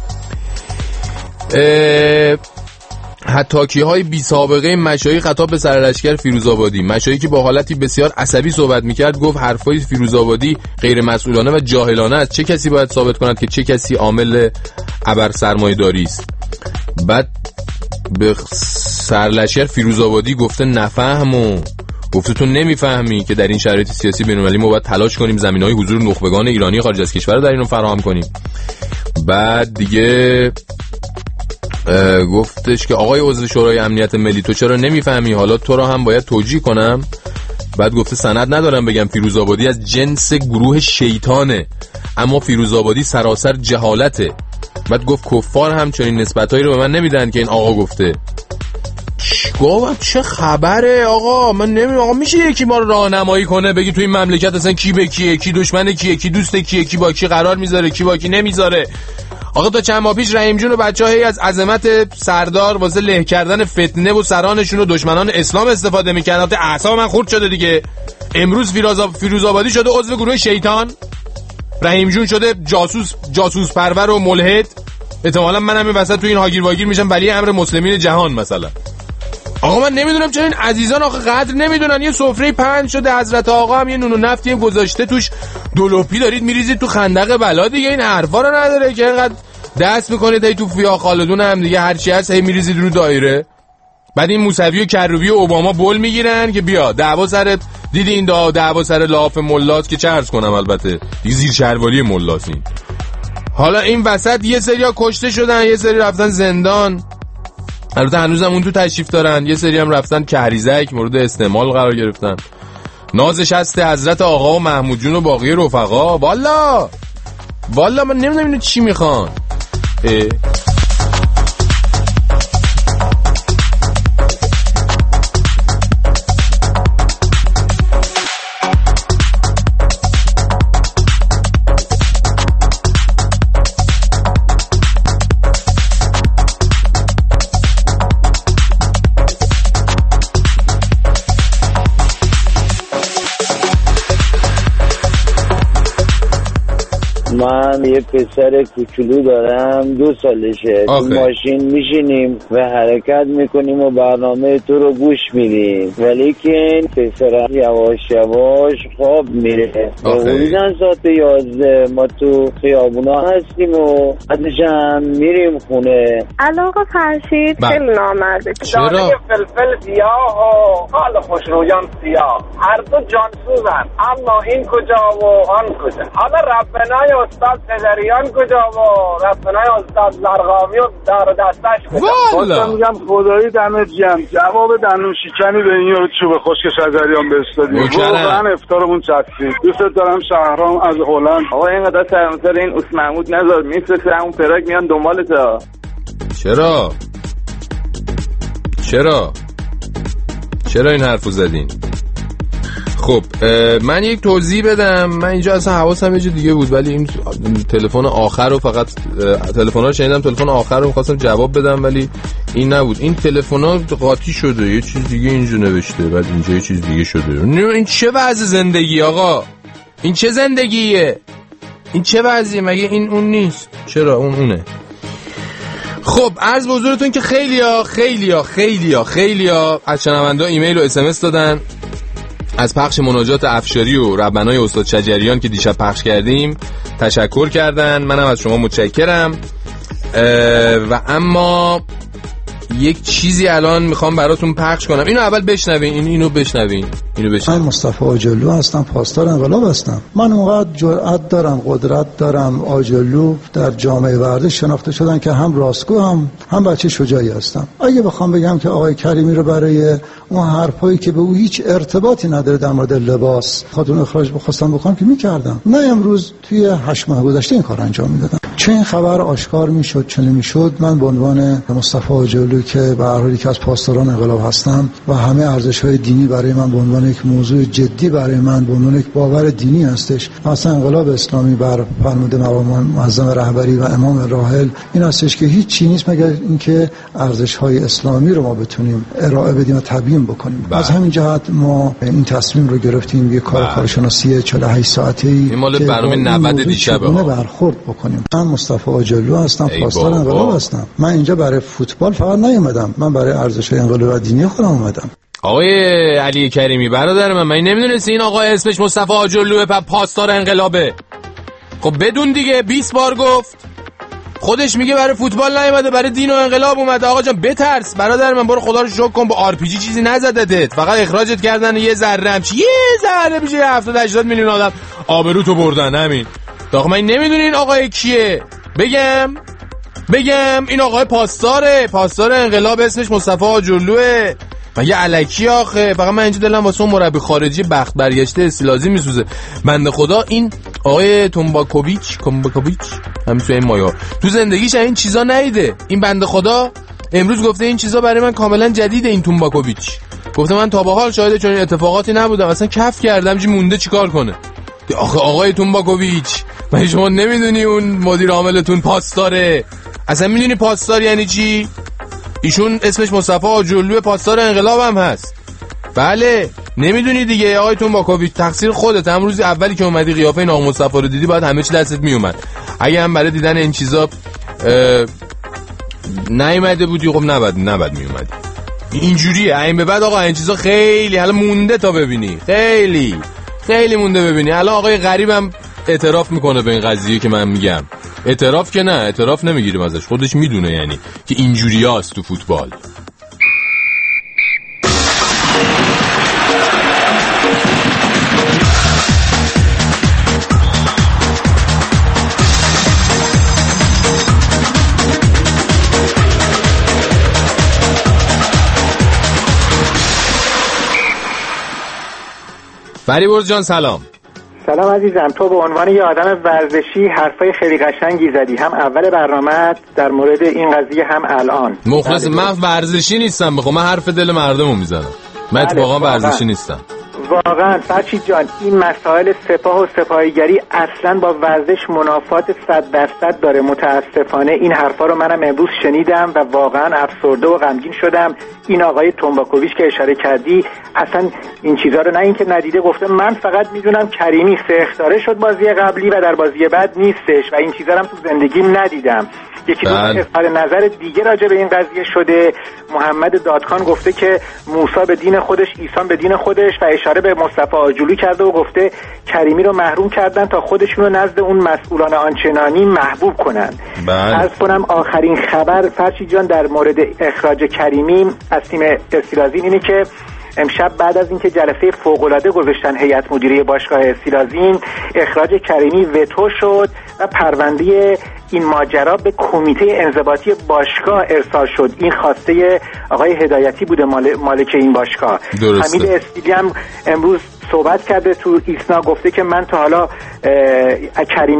اه... حتاکی‌های بی سابقه مشایی خطاب به سرلشکر فیروزآبادی. مشایی که با حالتی بسیار عصبی صحبت می‌کرد گفت حرفای فیروزآبادی غیر مسئولانه و جاهلانه است. چه کسی باید ثابت کند که چه کسی عامل ابر سرمایه‌داری است؟ بعد به سرلشکر فیروزآبادی گفته نفهمو، گفته تو نمیفهمی که در این شرایط سیاسی بین‌المللی ما باید تلاش کنیم زمینه‌های حضور نخبگان ایرانی خارج از کشور رو در اینو فراهم کنیم. بعد دیگه گفتش که آقای عضو شورای امنیت ملی تو چرا نمیفهمی، حالا تو رو هم باید توجیه کنم. بعد گفته سند ندارم بگم فیروزآبادی از جنس گروه شیطانه، اما فیروزآبادی سراسر جهالته. بعد گفت کفار هم چنین نسبتایی رو به من نمیدن که این آقا گفته. گفتم چه خبره آقا؟ من نمیدونم آقا میشه یکی ما رو راهنمایی کنه بگی تو این مملکت اصلا کی به کیه، کی دشمن کیه، کی دوست کیه، کی با کی قرار میذاره، کی با کی نمیذاره. آقا تا چند ماه پیش رحیم جون و بچه‌ها هی از عظمت سردار واسه له کردن فتنه و سرانشون و دشمنان اسلام استفاده می‌کردن. تا اعصاب من خورد شده دیگه. امروز فیروزآبادی شده عضو گروه شیطان، رحیم جون شده جاسوس جاسوس پرور و ملحد. احتمالاً منم این وسط تو این هاگیر واگیر میشم ولی امر مسلمین جهان مثلا. آقا من نمیدونم چرا این عزیزان آخه قدر نمیدونن. یه سفره پهن شده حضرت آقا هم یه نون و نفتی گذاشته توش دلوپی دارید میریزید تو خندق بلا دیگه. این حرفا رو نداره که اینقدر دست میکنید هی تو فیا خالدون هم دیگه هرچی هست هی میریزید رو دایره. بعد این موسوی و کروبی و اوباما بول میگیرن که بیا دعوا سر دیدی این دعوا سر لاف ملاست که چه عرض کنم البته دیگه زیر شهروالی ملاست. این حالا این وسط یه سریا کشته شدن، یه سری رفتن زندان. البته هنوزم اون تو تشریف دارن. یه سری هم رفتن کهریزک مورد استعمال قرار گرفتن. نازش هست حضرت آقا و محمود جون و باقی رفقا. والا والا من نمیدونم اینو چی میخوان. اه من یه پسر کوچولو دارم دو سالشه. تو ماشین میشینیم و حرکت میکنیم و برنامه تو رو گوش میدیم ولی که این پسر یواش یواش خواب میره. حدوداً ساعت یازده ما تو خیابونا هستیم و بعدش هم میریم خونه. علاقه فرشید خیلی نامرده. دانه فلفل سیاه و حال خوشرویان سیاه هر دو جانسوزن، اما این کجا و آن کجا. حالا ربنای استاد پدریان کجا و رفتنای استاد زرقامی و دار دستش کجا. والا میگم خدایی دمت گرم، جواب دندون شکنی به این چوب خشک شجریان به استادیوم. واقعا افطارمون چسبید. دوست دارم شهرام از هلند. آقا اینقدر سرمسر این اوس محمود نذار میفرسته همون پراگ میان دنبالتا. چرا چرا چرا این حرفو زدین؟ خب خب من یک توضیح بدم. من اینجا اصلا حواسم یه جا دیگه بود، ولی این تلفن آخر رو فقط تلفن‌ها رو شنیدم، تلفن آخر رو می‌خواستم جواب بدم ولی این نبود. این تلفن‌ها قاطی شده، یه چیز دیگه اینجا نوشته، بعد اینجا یه چیز دیگه شده. این چه وضع زندگی آقا؟ این چه زندگیه؟ این چه وضعیه؟ مگه این اون نیست؟ چرا اون اونه؟ خب عرض به حضورتون که خیلیا خیلیا خیلیا خیلیا از شنوندا ایمیل و اس ام اس دادن از پخش مناجات افشاری و ربنای استاد شجریان که دیشب پخش کردیم تشکر کردن. منم از شما متشکرم. و اما یک چیزی الان میخوام براتون پخش کنم. اینو اول بشنوین. این اینو بشنوین. اینو بشنوین. من مصطفی آجرلو هستم، پاسدار انقلاب هستم. من اونقدر جرأت دارم، قدرت دارم. آجرلو در جامعه ورزش شناخته شدن که هم راستگو هم هم بچه شجاعی هستم. اگه بخوام بگم که آقای کریمی رو برای اون حرفایی که به او هیچ ارتباطی نداره در مورد لباس خودمون اخراج بخواستم بکنم که میکردم. نه امروز توی هشت ماه گذشته این کار انجام میدادم. چه این خبر آشکار میشد چه نمیشد، من به عنوان مصطفی آجرلو که به هر حال یکی از پاسداران انقلاب هستم و همه ارزش‌های دینی برای من به عنوان یک موضوع جدی برای من به عنوان یک باور دینی هستش. اصلا انقلاب اسلامی بر فرموده مقام معظم رهبری و امام راحل این هستش که هیچ چیزی نیست مگر اینکه ارزش‌های اسلامی رو ما بتونیم ارائه بدیم و تبیین بکنیم. از همین جهت ما این تصمیم رو گرفتیم یک کار کارشناسی چهل و هشت ساعته‌ای این مال برنامه نود دیشب ها برخورد بکنیم. من مصطفی آجرلو هستم، پاسدار انقلاب هستم. من اینجا برای فوتبال فقط نیومدم، من برای ارزش‌های انقلاب دینی خودم اومدم. آقای علی کریمی برادر من، من نمیدونستی این آقا اسمش مصطفی آجرلوه، پاسدار انقلابه؟ خب بدون دیگه، بیست بار گفت. خودش میگه برای فوتبال نیومده، برای دین و انقلاب اومده. آقا جان بترس برادر من، برو خدا رو شکر کن با آر پی جی چیزی نزدتت، فقط اخراجت کردن یه ذره هم چی، یه ذره میشه هفتاد هشتاد میلیون آدم آبرو تو بردن. همین. آقا من نمیدونی این آقا کیه؟ بگم بگم این آقای پاسداره، پاسدار انقلاب، اسمش مصطفی آجرلوه. مگه الکی آخه؟ فقط من اینجا دلم واسه اون مربی خارجی بخت برگشته استیلازی میسوزه. بنده خدا این آقای تومباکوویچ کومباکوویچ همین تو این مایا تو زندگیش این چیزا نیده. این بنده خدا امروز گفته این چیزا برای من کاملا جدیده. این تومباکوویچ گفته من تا به حال شاهد چنین اتفاقاتی نبودم، اصلا کف کردم چی مونده چیکار کنه. آخه آقای تومباکوویچ من شما نمیدونی اون مدیر عاملتون پاسداره؟ اصلا میدونی پاسدار یعنی چی؟ ایشون اسمش مصطفی آجرلو، پاسدار انقلاب هم هست. بله نمیدونی دیگه آقای تومباکوویچ، تقصیر خودت. امروز اولی که اومدی قیافه این آقا مصطفی رو دیدی باید همه چی دستت میومد. اگه هم برای دیدن این چیزا نیومده بودی خب نباید نباید میومدی. اینجوریه این به بعد. آقا این چیزا خیلی حالا مونده تا ببینی، خیلی خیلی مونده ببینی. الان آقای غریبم اعتراف میکنه به این قضیه که من میگم. اعتراف که نه، اعتراف نمیگیریم ازش، خودش میدونه یعنی که اینجوری هست تو فوتبال. فریبرز جان سلام. سلام عزیزم. تو به عنوان یه آدم ورزشی حرفای خیلی قشنگی زدی، هم اول برنامه در مورد این قضیه هم الان. مخلص. من ورزشی نیستم بخوام، من حرف دل مردمو میزنم. من اتفاقا ورزشی نیستم. واقعا فرشید جان این مسائل سپاه و سپاهیگری اصلا با ورزش منافات صد درصد داره. متاسفانه این حرفا رو منم امروز شنیدم و واقعا افسرده و غمگین شدم. این آقای تومباکوویچ که اشاره کردی اصلا این چیزا رو نه اینکه ندیده گفته. من فقط میدونم کریمی سه اخطاره شد بازی قبلی و در بازی بعد نیستش و این چیزا رو هم تو زندگیم ندیدم. یکی دو اظهار نظر دیگه راجع به این قضیه شده. محمد دادخان گفته که موسی به دین خودش، عیسی به دین خودش و اشاره به مصطفی آجرلو کرده و گفته کریمی رو محروم کردن تا خودشون رو نزد اون مسئولان آنچنانی محبوب کنن. عرض کنم آخرین خبر فرشید جان در مورد اخراج کریمی از تیم استیلازین اینه که امشب بعد از اینکه جلسه فوق‌العاده گذاشتن هیئت مدیره باشگاه استیلازین، اخراج کریمی وتو شد و پرونده این ماجرا به کمیته انضباطی باشگاه ارسال شد. این خواسته آقای هدایتی بوده، مالک این باشگاه. حمید استیلی هم امروز صحبت کرده تو ایسنا، گفته که من تا حالا کریمی رو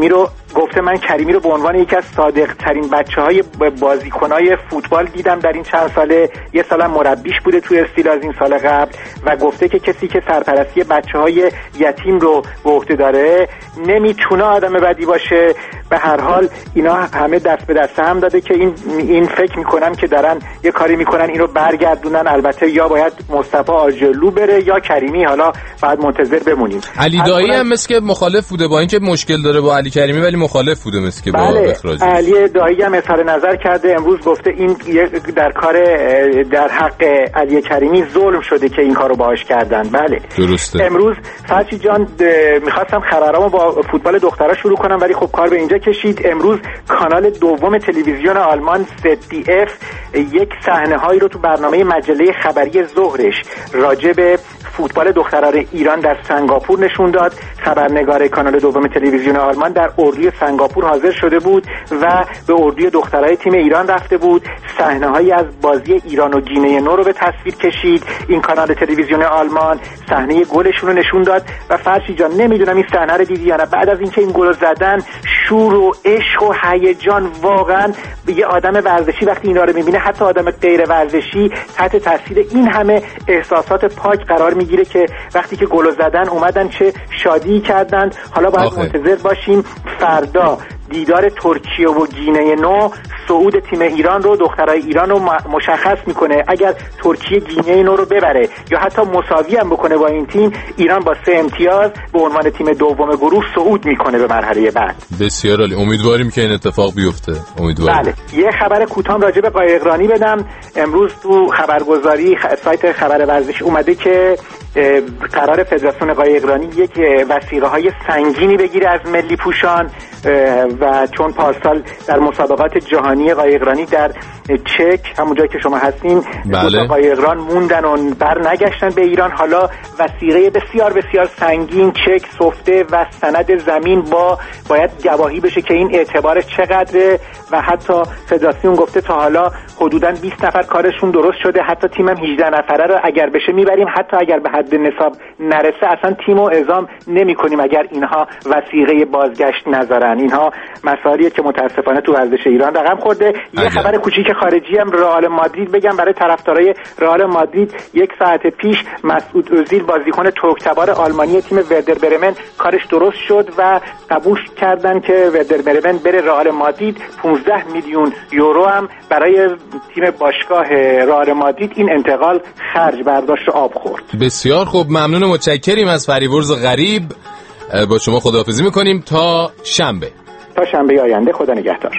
گفته من کریمی رو به عنوان یکی از صادق ترین بچه‌های بازیکن‌های فوتبال دیدم در این چند ساله. یه سالم مربیش بوده توی استیل از این سال قبل و گفته که کسی که سرپرستی بچه‌های یتیم رو به عهده داره نمیتونه آدم بدی باشه. به هر حال اینا همه دست به دست هم داده که این این فکر میکنم که دارن یه کاری میکنن اینو برگردونن. البته یا باید مصطفی آجلو بره یا کریمی، حالا باید منتظر بمونیم. علی دایی هم مثل که مخالف بوده، با اینکه مشکل داره با علی کریمی ولی مخالف بوده مثل که با اخراجش. علی دایی هم اظهار نظر کرده امروز، گفته این در کار در حق علی کریمی ظلم شده که این کارو باهاش کردن. بله درسته. امروز فرشی جان میخواستم خبرامو با فوتبال دخترها شروع کنم ولی خب کار به اینجا کشید. امروز کانال دوم تلویزیون آلمان زد دی اف یک صحنه‌هایی رو تو برنامه مجله خبری ظهرش راجع به فوتبال دختران ایران در سنگاپور نشون داد. خبرنگار کانال دوم تلویزیون آلمان در اردوی سنگاپور حاضر شده بود و به اردوی دخترای تیم ایران رفته بود. صحنه‌هایی از بازی ایران و گینه نو رو به تصویر کشید. این کانال تلویزیون آلمان صحنه گلشون رو نشون داد و فرشی جان نمیدونم این صحنه رو دیدی یا نه، بعد از اینکه این گل زدن شور و عشق و هیجان، واقعا یه آدم ورزشی وقتی اینا رو میبینه، حتی آدم غیر ورزشی، تحت تاثیر این همه احساسات پاک قرار میگیره که وقتی که گل زدن اومدن چه شادی کردن. حالا باید آخه. منتظر باشیم فردا دیدار ترکیه و گینه نو صعود تیم ایران رو، دخترای ایران رو مشخص میکنه. اگر ترکیه گینه نو رو ببره یا حتی مساوی هم بکنه با این تیم، ایران با سه امتیاز به عنوان تیم دوم گروه صعود میکنه به مرحله بعد. بسیار عالی، امیدواریم که این اتفاق بیفته. امیدواریم. بله. یه خبر کوتاه راجع به قایقرانی بدم. امروز تو خبرگزاری سایت خبر ورزشی اومده که قرار فدراسیون قایقرانی یک وثیقه‌های سنگینی بگیره از ملی پوشان و چون پارسال در مسابقات جهانی قایقرانی در چک همون جایی که شما هستین بله. قایقران موندن و بر نگشتن به ایران، حالا وثیقه بسیار بسیار سنگین، چک، سفته و سند زمین با باید گواهی بشه که این اعتبارش چقدره و حتی فدراسیون گفته تا حالا حدوداً بیست نفر کارشون درست شده، حتی تیمم هجده نفره رو اگر بشه میبریم، حتی اگر به حد نصاب نرسه اصلا تیمو اعزام نمی‌کنیم اگر اینها وثیقه بازگشت نذارن. اینها مسائلیه که متاسفانه تو ورزش ایران رقم خورده. یه خبر کوچیک خارجی هم رئال مادرید بگم برای طرفدارای رئال مادرید. یک ساعت پیش مسعود اوزیل بازیکن ترک‌تبار آلمانی تیم وردر برمن کارش درست شد و قبول کردن که وردر برمن بره رئال مادرید. پانزده میلیون یورو هم برای تیم باشگاه رئال مادرید این انتقال خرج برداشت و آب خورد. بسیار خوب، ممنون و متشکریم از فریبرز غریب. با شما خداحافظی میکنیم تا شنبه. تا شنبه آینده، خدا نگهدار.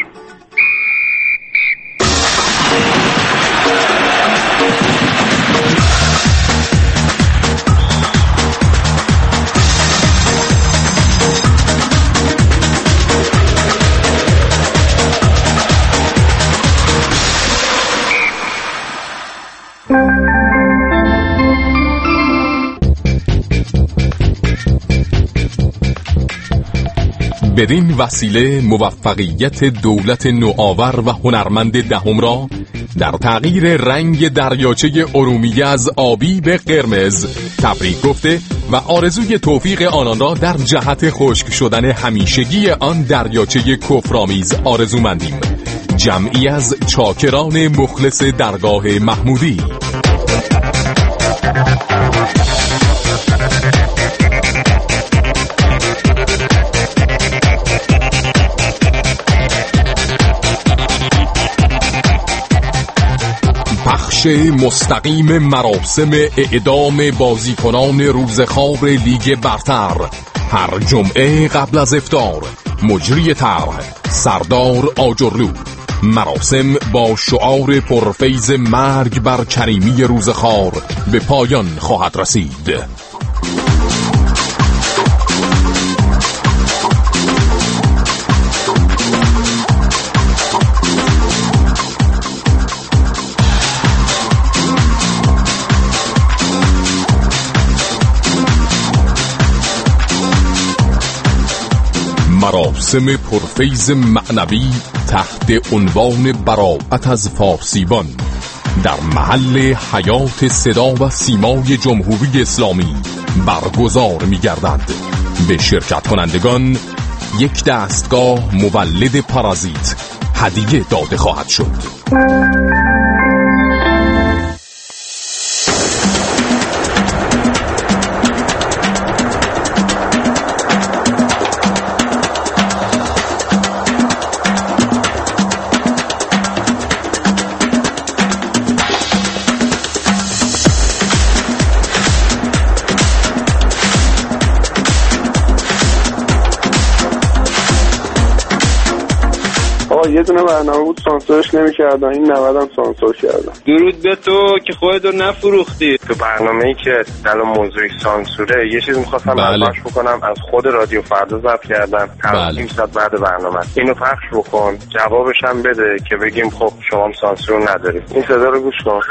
بدین وسیله موفقیت دولت نوآور و هنرمند دهم را در تغییر رنگ دریاچه ارومیه از آبی به قرمز تبریک گفته و آرزوی توفیق آنان را در جهت خشک شدن همیشگی آن دریاچه کفرآمیز آرزومندیم. جمعی از چاکران مخلص درگاه محمودی. پخش مستقیم مراسم اعدام بازیکنان روزخواب لیگ برتر هر جمعه قبل از افطار. مجری طرح سردار آجرلو. مراسم با شعار پرفیض مرگ بر کریمی روزخوار به پایان خواهد رسید. مراسم پرفیض معنوی تحت عنوان براءت از فارسیبان در محل حیات صدا و سیمای جمهوری اسلامی برگزار می گردد. به شرکت کنندگان یک دستگاه مولد پارازیت هدیه داده خواهد شد. یه دونه برنامه بود سانسورش نمی‌کردن، این نود هم سانسور کردن. درود به تو که خودت رو نفروختی. تو برنامه‌ای که در موضوع سانسوره یه چیز می‌خواستم بله. پخش بکنم، از خود رادیو فردا ضبط کردم. بله. نیم ساعت بعد برنامه اینو پخش بکن، جوابش هم بده که بگیم خب شما سانسور ندارید. این صدا رو گوش کن.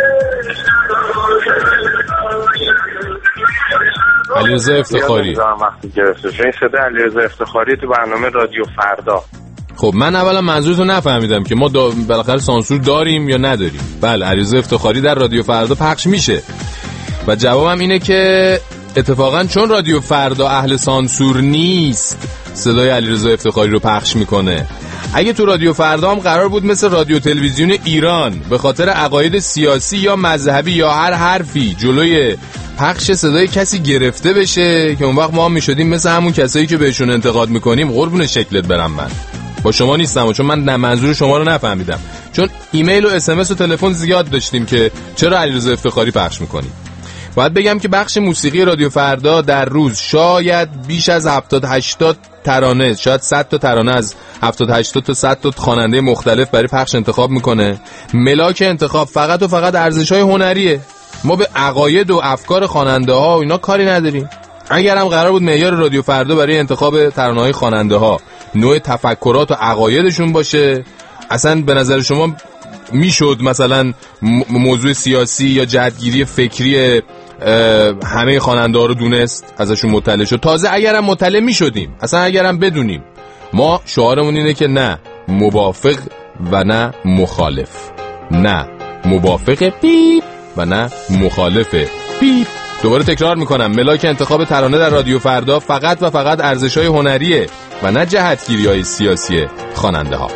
علیرضا افتخاری. وقتی گرفته این صدا علیرضا افتخاری تو برنامه رادیو فردا. خب من اولا منظورتو نفهمیدم که ما دا بالاخره سانسور داریم یا نداریم. بله علیرضا افتخاری در رادیو فردا پخش میشه و جوابم اینه که اتفاقا چون رادیو فردا اهل سانسور نیست صدای علیرضا افتخاری رو پخش میکنه. اگه تو رادیو فردا هم قرار بود مثل رادیو تلویزیون ایران به خاطر عقاید سیاسی یا مذهبی یا هر حرفی جلوی پخش صدای کسی گرفته بشه که اون وقت ما هم میشدیم مثل همون کسایی که بهشون انتقاد میکنیم قربون شکلت برم من با شما نیستم و چون من منظور شما رو نفهمیدم، چون ایمیل و اس ام اس و تلفن زیاد داشتیم که چرا علیرضا افتخاری پخش میکنیم. باید بگم که بخش موسیقی رادیو فردا در روز شاید بیش از هفتاد هشتاد ترانه، شاید صد تا ترانه از هفتاد هشتاد تا صد تا خواننده مختلف برای پخش انتخاب میکنه. ملاک انتخاب فقط و فقط ارزش‌های هنریه. ما به عقاید و افکار خواننده ها و اینا کاری نداریم. اگر هم قرار بود معیار رادیو فردا برای انتخاب ترانه‌های خواننده ها نوع تفکرات و عقایدشون باشه، اصلا به نظر شما میشد مثلا موضوع سیاسی یا جهتگیری فکری همه خواننده ها رو دونست، ازشون مطلع شد؟ تازه اگرم مطلع میشدیم، اصلا اگرم بدونیم، ما شعارمون اینه که نه موافق و نه مخالف، نه موافق بیپ و نه مخالف بیپ. دوباره تکرار میکنم، ملاک انتخاب ترانه در رادیو فردا فقط و فقط ارزش‌های هنریه و نه جهتگیری‌های سیاسی خواننده ها.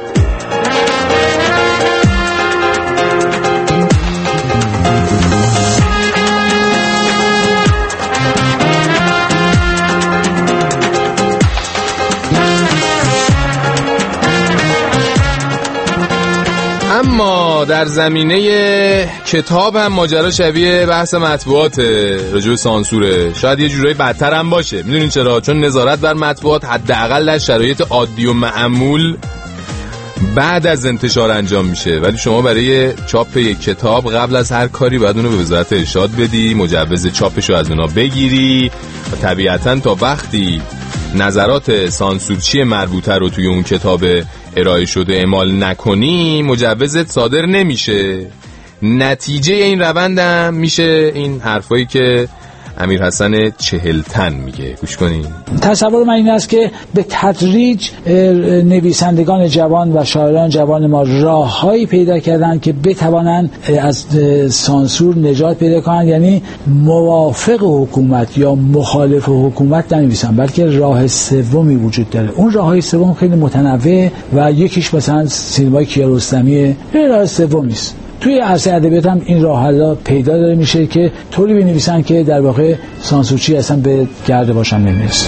اما در زمینه کتاب هم ماجرا شبیه بحث مطبوعات راجع به سانسوره، شاید یه جورایی بدتر هم باشه. میدونین چرا؟ چون نظارت بر مطبوعات حداقل در شرایط عادی و معمول بعد از انتشار انجام میشه، ولی شما برای چاپ یک کتاب قبل از هر کاری باید اونو به وزارت ارشاد بدی، مجوز چاپش رو از اونا بگیری و طبیعتاً تا وقتی نظرات سانسورچی مربوطه رو توی اون کتاب ارائه شده اعمال نکنی مجوزت صادر نمیشه. نتیجه این روندم میشه این حرفایی که امیر حسن چهلتن میگه. گوش کنین. تصور من این است که به تدریج نویسندگان جوان و شاعران جوان ما راههایی پیدا کردن که بتوانند از سانسور نجات پیدا کنند، یعنی موافق حکومت یا مخالف حکومت ننویسن، بلکه راه سومی وجود داره. اون راههای سوم خیلی متنوع و یکیش مثلا سینمای کیارستمیه، راه سومی است. توی عرصه ادبیات هم این راه حلا پیدا داره میشه که طوری بنویسن که در واقع سانسورچی اصلا به گرد باشن نمیرسه.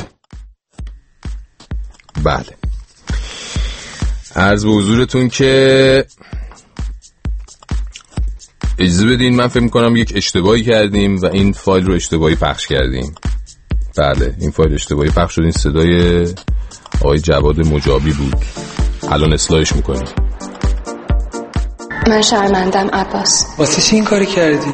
بله، عرض به حضورتون که اجازه بدین من فکر میکنم یک اشتباهی کردیم و این فایل رو اشتباهی پخش کردیم. بله، این فایل اشتباهی پخش شد. این صدای آقای جواد مجابی بود. الان اصلاحش میکنیم. من شرمندم عباس. واسه چی این کاری کردی؟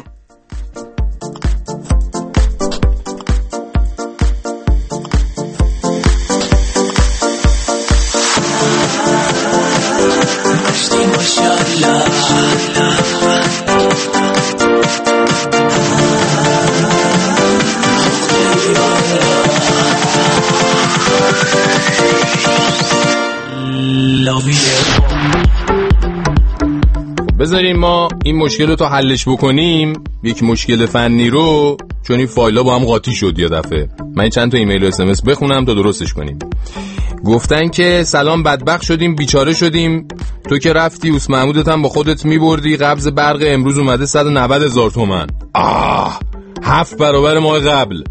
بذاریم ما این مشکل رو تا حلش بکنیم، یک مشکل فنی رو، چون این فایل ها با هم قاطی شد یه دفعه. من چند تا ایمیل و اس ام اس بخونم تا درستش کنیم. گفتن که سلام بدبخت شدیم بیچاره شدیم، تو که رفتی اوس محمودت هم با خودت میبردی، قبض برق امروز اومده صد و نود هزار تومن. آه هفت برابر ماه قبل.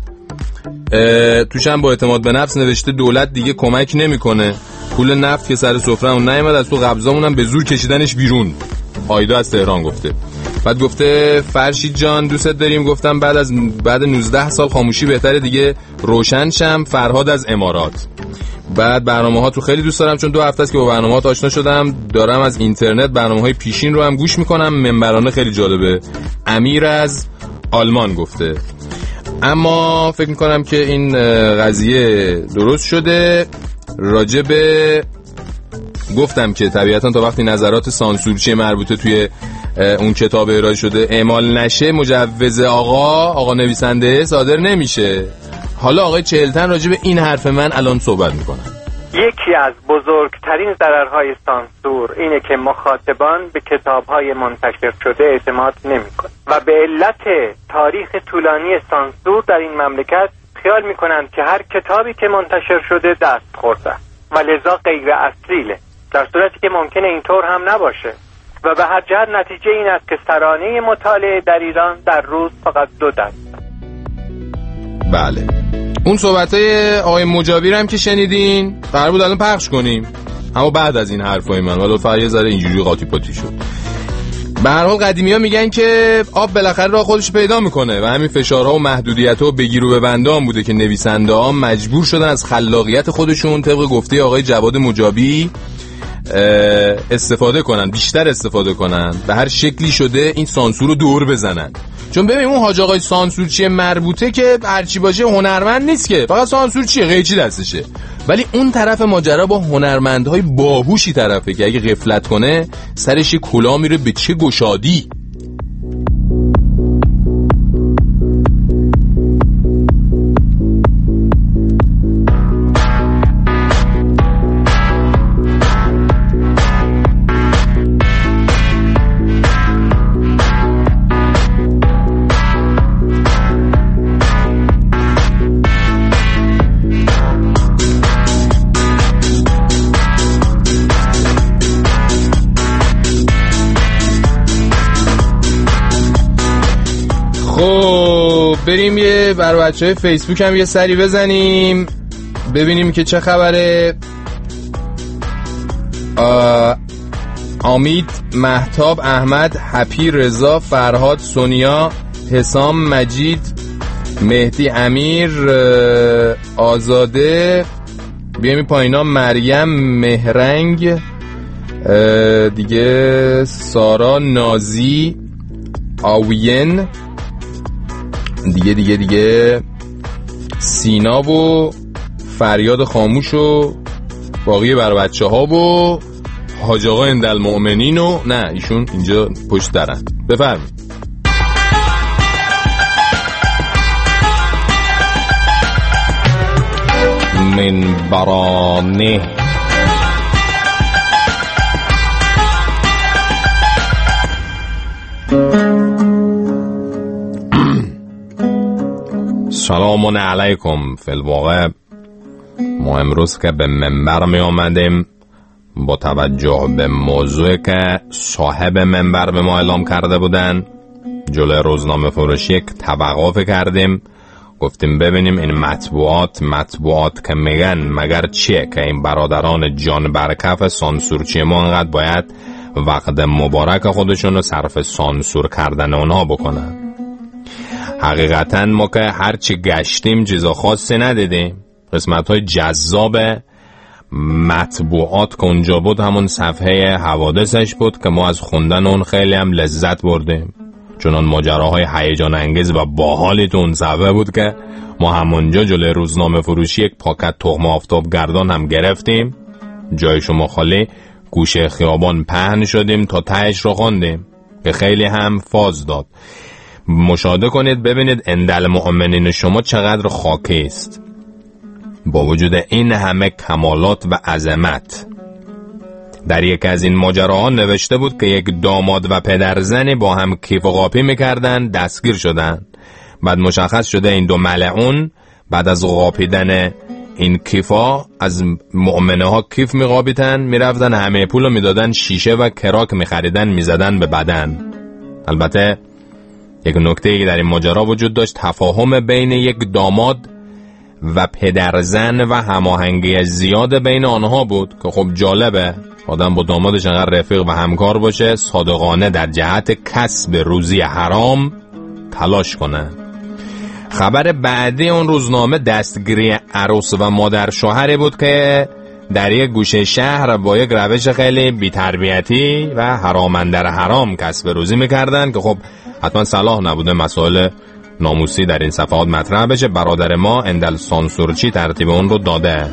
توش هم با اعتماد به نفس نوشته دولت دیگه کمک نمیکنه، پول نفت که سر سفرهمون نیامد، از تو قبضامون هم به زور کشیدنش بیرون. آیدا از تهران گفته. بعد گفته فرشید جان دوستت داریم. گفتم بعد از بعد نوزده سال خاموشی بهتره دیگه روشن شم. فرهاد از امارات. بعد برنامه‌ها تو خیلی دوست دارم چون دو هفته است که با برنامه‌ها آشنا شدم، دارم از اینترنت برنامه‌های پیشین رو هم گوش میکنم، منبرانه خیلی جالبه. امیر از آلمان گفته. اما فکر میکنم که این قضیه درست شده. راجب گفتم که طبیعتا تا وقتی نظرات سانسورچی مربوطه توی اون کتاب ارائه شده اعمال نشه، مجوز آقا آقا نویسنده صادر نمیشه. حالا آقای چهلتن راجب این حرف من الان صحبت میکنن. یکی از بزرگترین ضررهای سانسور اینه که مخاطبان به کتاب‌های منتشر شده اعتماد نمی‌کنند و به علت تاریخ طولانی سانسور در این مملکت خیال می‌کنند که هر کتابی که منتشر شده دست خورده و لذا غیر اصلیه، در صورتی که ممکنه اینطور هم نباشه و به هر جهت نتیجه این است که ترانه مطالعه در ایران در روز فقط دو دست. بله، اون صحبتای آقای مجابی هم که شنیدین قرار بود الان پخش کنیم، اما بعد از این حرفای من ولی فقط یه ذره اینجوری قاطی پاتی شد. به هر حال قدیمی‌ها میگن که آب بالاخره راه خودش پیدا میکنه و همین فشارها و محدودیت‌ها و بگیر و ببندام بوده که نویسنده‌ها مجبور شدن از خلاقیت خودشون طبق گفته آقای جواد مجابی استفاده کنن، بیشتر استفاده کنن، به هر شکلی شده این سانسور رو دور بزنن. چون ببین اون حاج آقای سانسورچی مربوطه که هرچی باشه هنرمند نیست که، فقط سانسورچیه، قیچی دستشه. ولی اون طرف ماجرا با هنرمندهای باهوشی طرفه که اگه غفلت کنه سرش کلا میره به چه گشادی. بریم یه بر بچه‌های فیسبوک هم یه سری بزنیم ببینیم که چه خبره. امید، مهتاب، احمد، هپی، رضا، فرهاد، سونیا، حسام، مجید، مهدی، امیر، آزاده، بیایم پایینا، مریم، مهرنگ، دیگه سارا، نازی، آوین، دیگه دیگه دیگه سینا و فریاد خاموش و باقی بر بچه ها و حاج آقا اندالمؤمنین و نه ایشون اینجا پشت درن. بفرمایید. من برانه سلام علیکم. فی الواقع ما امروز که به منبر می آمدیم با توجه به موضوعی که صاحب منبر به ما اعلام کرده بودن جلوی روزنامه فروشی یک توقف کردیم، گفتیم ببینیم این مطبوعات مطبوعات که میگن مگر چیه که این برادران جان برکف سانسورچی ما انقدر باید وقت مبارک خودشون رو صرف سانسور کردن اونها بکنن. حقیقتا ما که هرچی گشتیم چیزا خاصی ندیدیم. قسمت های جذاب مطبوعات که اونجا بود همون صفحه حوادثش بود که ما از خوندن اون خیلی هم لذت بردیم، چون ماجراهای هیجان انگیز و باحالی تو اون صفحه بود که ما همونجا جلوی روزنامه فروشی یک پاکت تخم آفتاب گردان هم گرفتیم، جای شما خالی، گوشه خیابان پهن شدیم تا تهش رو خوندیم که خیلی هم فاز داد. مشاهده کنید ببینید اندالمؤمنین شما چقدر خاکی است. با وجود این همه کمالات و عظمت در یک از این ماجراها نوشته بود که یک داماد و پدرزنی با هم کیف و قاپی میکردن، دستگیر شدن. بعد مشخص شده این دو ملعون بعد از قاپیدن این کیفا از مؤمنه ها کیف میقابیدن، میرفتن همه پول رو میدادن، شیشه و کراک میخریدن میزدن به بدن. البته یک نکته که در این ماجرا وجود داشت، تفاهم بین یک داماد و پدرزن و هماهنگی زیاد بین آنها بود که خب جالبه آدم با دامادش انقدر رفیق و همکار باشه، صادقانه در جهت کسب روزی حرام تلاش کنه. خبر بعدی اون روزنامه دستگیری عروس و مادر شوهری بود که در یک گوشه شهر با یک روش خیلی بی‌تربیتی و حرامندر حرام کسب روزی میکردن که خب حتما صلاح نبوده مسائل ناموسی در این صفحات مطرح بشه. برادر ما اندل سانسورچی ترتیب اون رو داده.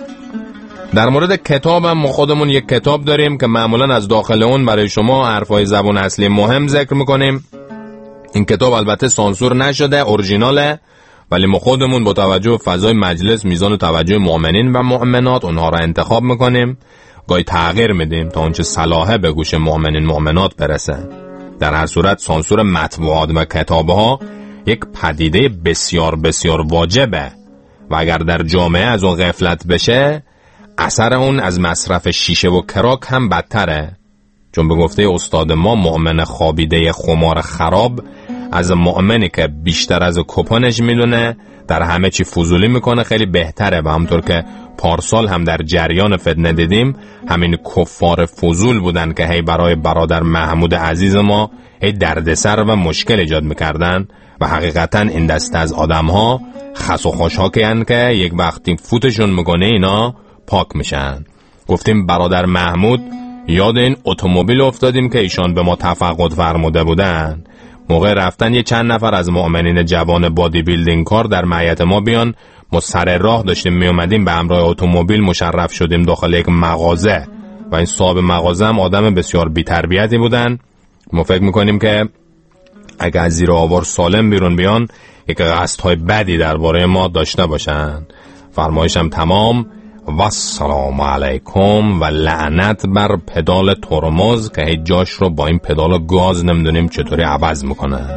در مورد کتاب هم ما خودمون یک کتاب داریم که معمولا از داخل اون برای شما حرفای زبان اصلی مهم ذکر میکنیم. این کتاب البته سانسور نشده، اورجیناله، ولی ما خودمون با توجه به فضای مجلس، میزان توجه مؤمنین و مؤمنات اونها را انتخاب میکنیم، گاهی تغییر میدیم تا اونچه صلاحه به گوش مؤمنین مؤمنات برسه. در هر صورت سانسور مطبوعات و کتابها یک پدیده بسیار بسیار واجبه و اگر در جامعه از اون غفلت بشه اثر اون از مصرف شیشه و کراک هم بدتره. چون به گفته استاد ما مؤمن خوابیده خمار خراب از مؤمنی که بیشتر از کپانش میدونه، در همه چی فضولی میکنه خیلی بهتره. و همطور که پارسال هم در جریان فتنه دیدیم، همین کفار فضول بودن که هی برای برادر محمود عزیز ما هی دردسر و مشکل ایجاد میکردن و حقیقتا این دسته از آدم ها خس و خوشحاکی هن که یک وقتی فوتشون میکنه اینا پاک میشن. گفتیم برادر محمود، یاد این اتومبیل افتادیم که ایشان به ما تفقد فرموده بودن. موقع رفتن یه چند نفر از مؤمنین جوان بادی بیلدینگ کار در معیت ما بیان، ما سر راه داشتیم می اومدیم، به همراه اتومبیل مشرف شدیم داخل یک مغازه و این صاحب مغازه هم آدم بسیار بی تربیتی بودن. ما فکر میکنیم که اگه از زیر آوار سالم بیرون بیان یک قصدهای بدی درباره ما داشته باشن. فرمایشم تمام و السلام علیکم و لعنت بر پدال ترمز که هیچ جاش رو با این پدال گاز نمیدونیم چطوری عوض میکنه.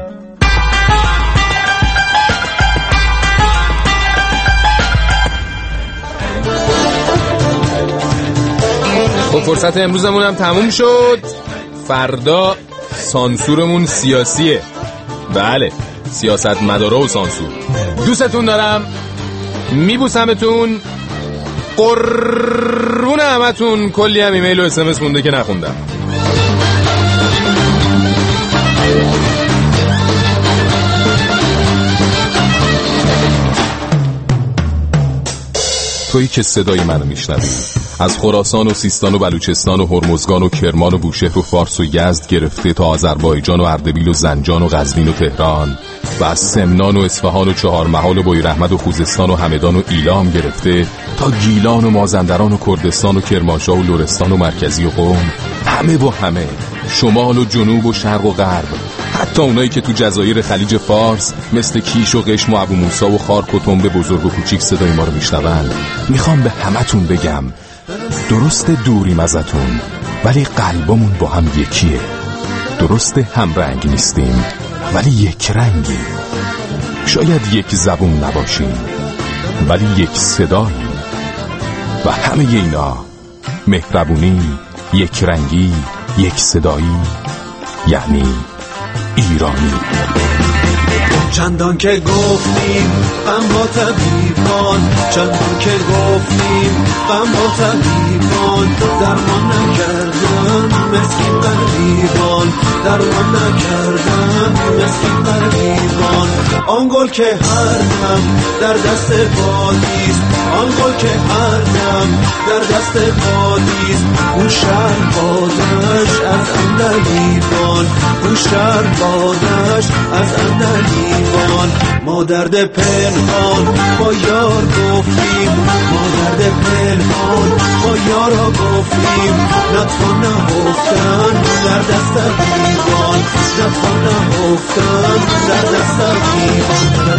خب فرصت امروزمون هم تموم شد. فردا سانسورمون سیاسیه. بله، سیاست مداره و سانسور. دوستتون دارم، میبوسمتون، قربون همتون. کلی هم ایمیل و اس ام اس مونده که نخوندم. تویی که صدای منو میشنوی، از خراسان و سیستان و بلوچستان و هرمزگان و کرمان و بوشهر و فارس و یزد گرفته تا آذربایجان و اردبیل و زنجان و قزوین و تهران و از سمنان و اصفهان و چهارمحال و بویراحمد و خوزستان و همدان و ایلام گرفته تا گیلان و مازندران و کردستان و کرمانشاه و لرستان و مرکزی و قم، همه و همه، شمال و جنوب و شرق و غرب، حتی اونایی که تو جزایر خلیج فارس مثل کیش و قشم و ابو موسی و خارک و تنبه بزرگ و کوچیک صدای ما رو میشنون، میخوام به همتون بگم درست دوریم ازتون ولی قلبمون با هم یکیه. درست هم رنگ نیستیم ولی یک رنگی. شاید یک زبون نباشیم ولی یک صدایی. و همه اینا، مهربونی، یک رنگی، یک صدایی، یعنی ایرانی. چندان که گفتیم غم با طبیبان، چندان که گفتیم غم با طبیبان، درمان نکردن مسکین غریبان، درمان نکردن مسکین غریبان. آن گل که هر دم در دست بادیست، آن گل که هر دم در دست بادیست، اون شهر بادش از اندلیبان، اون شهر بادش از اندلیبان. ما درد پنهان با یار گفتیم، ما درد پنهان با یارا گفتیم، نتوان نهفتن در دست دیوان، نتوان نهفتن در دست دیوان.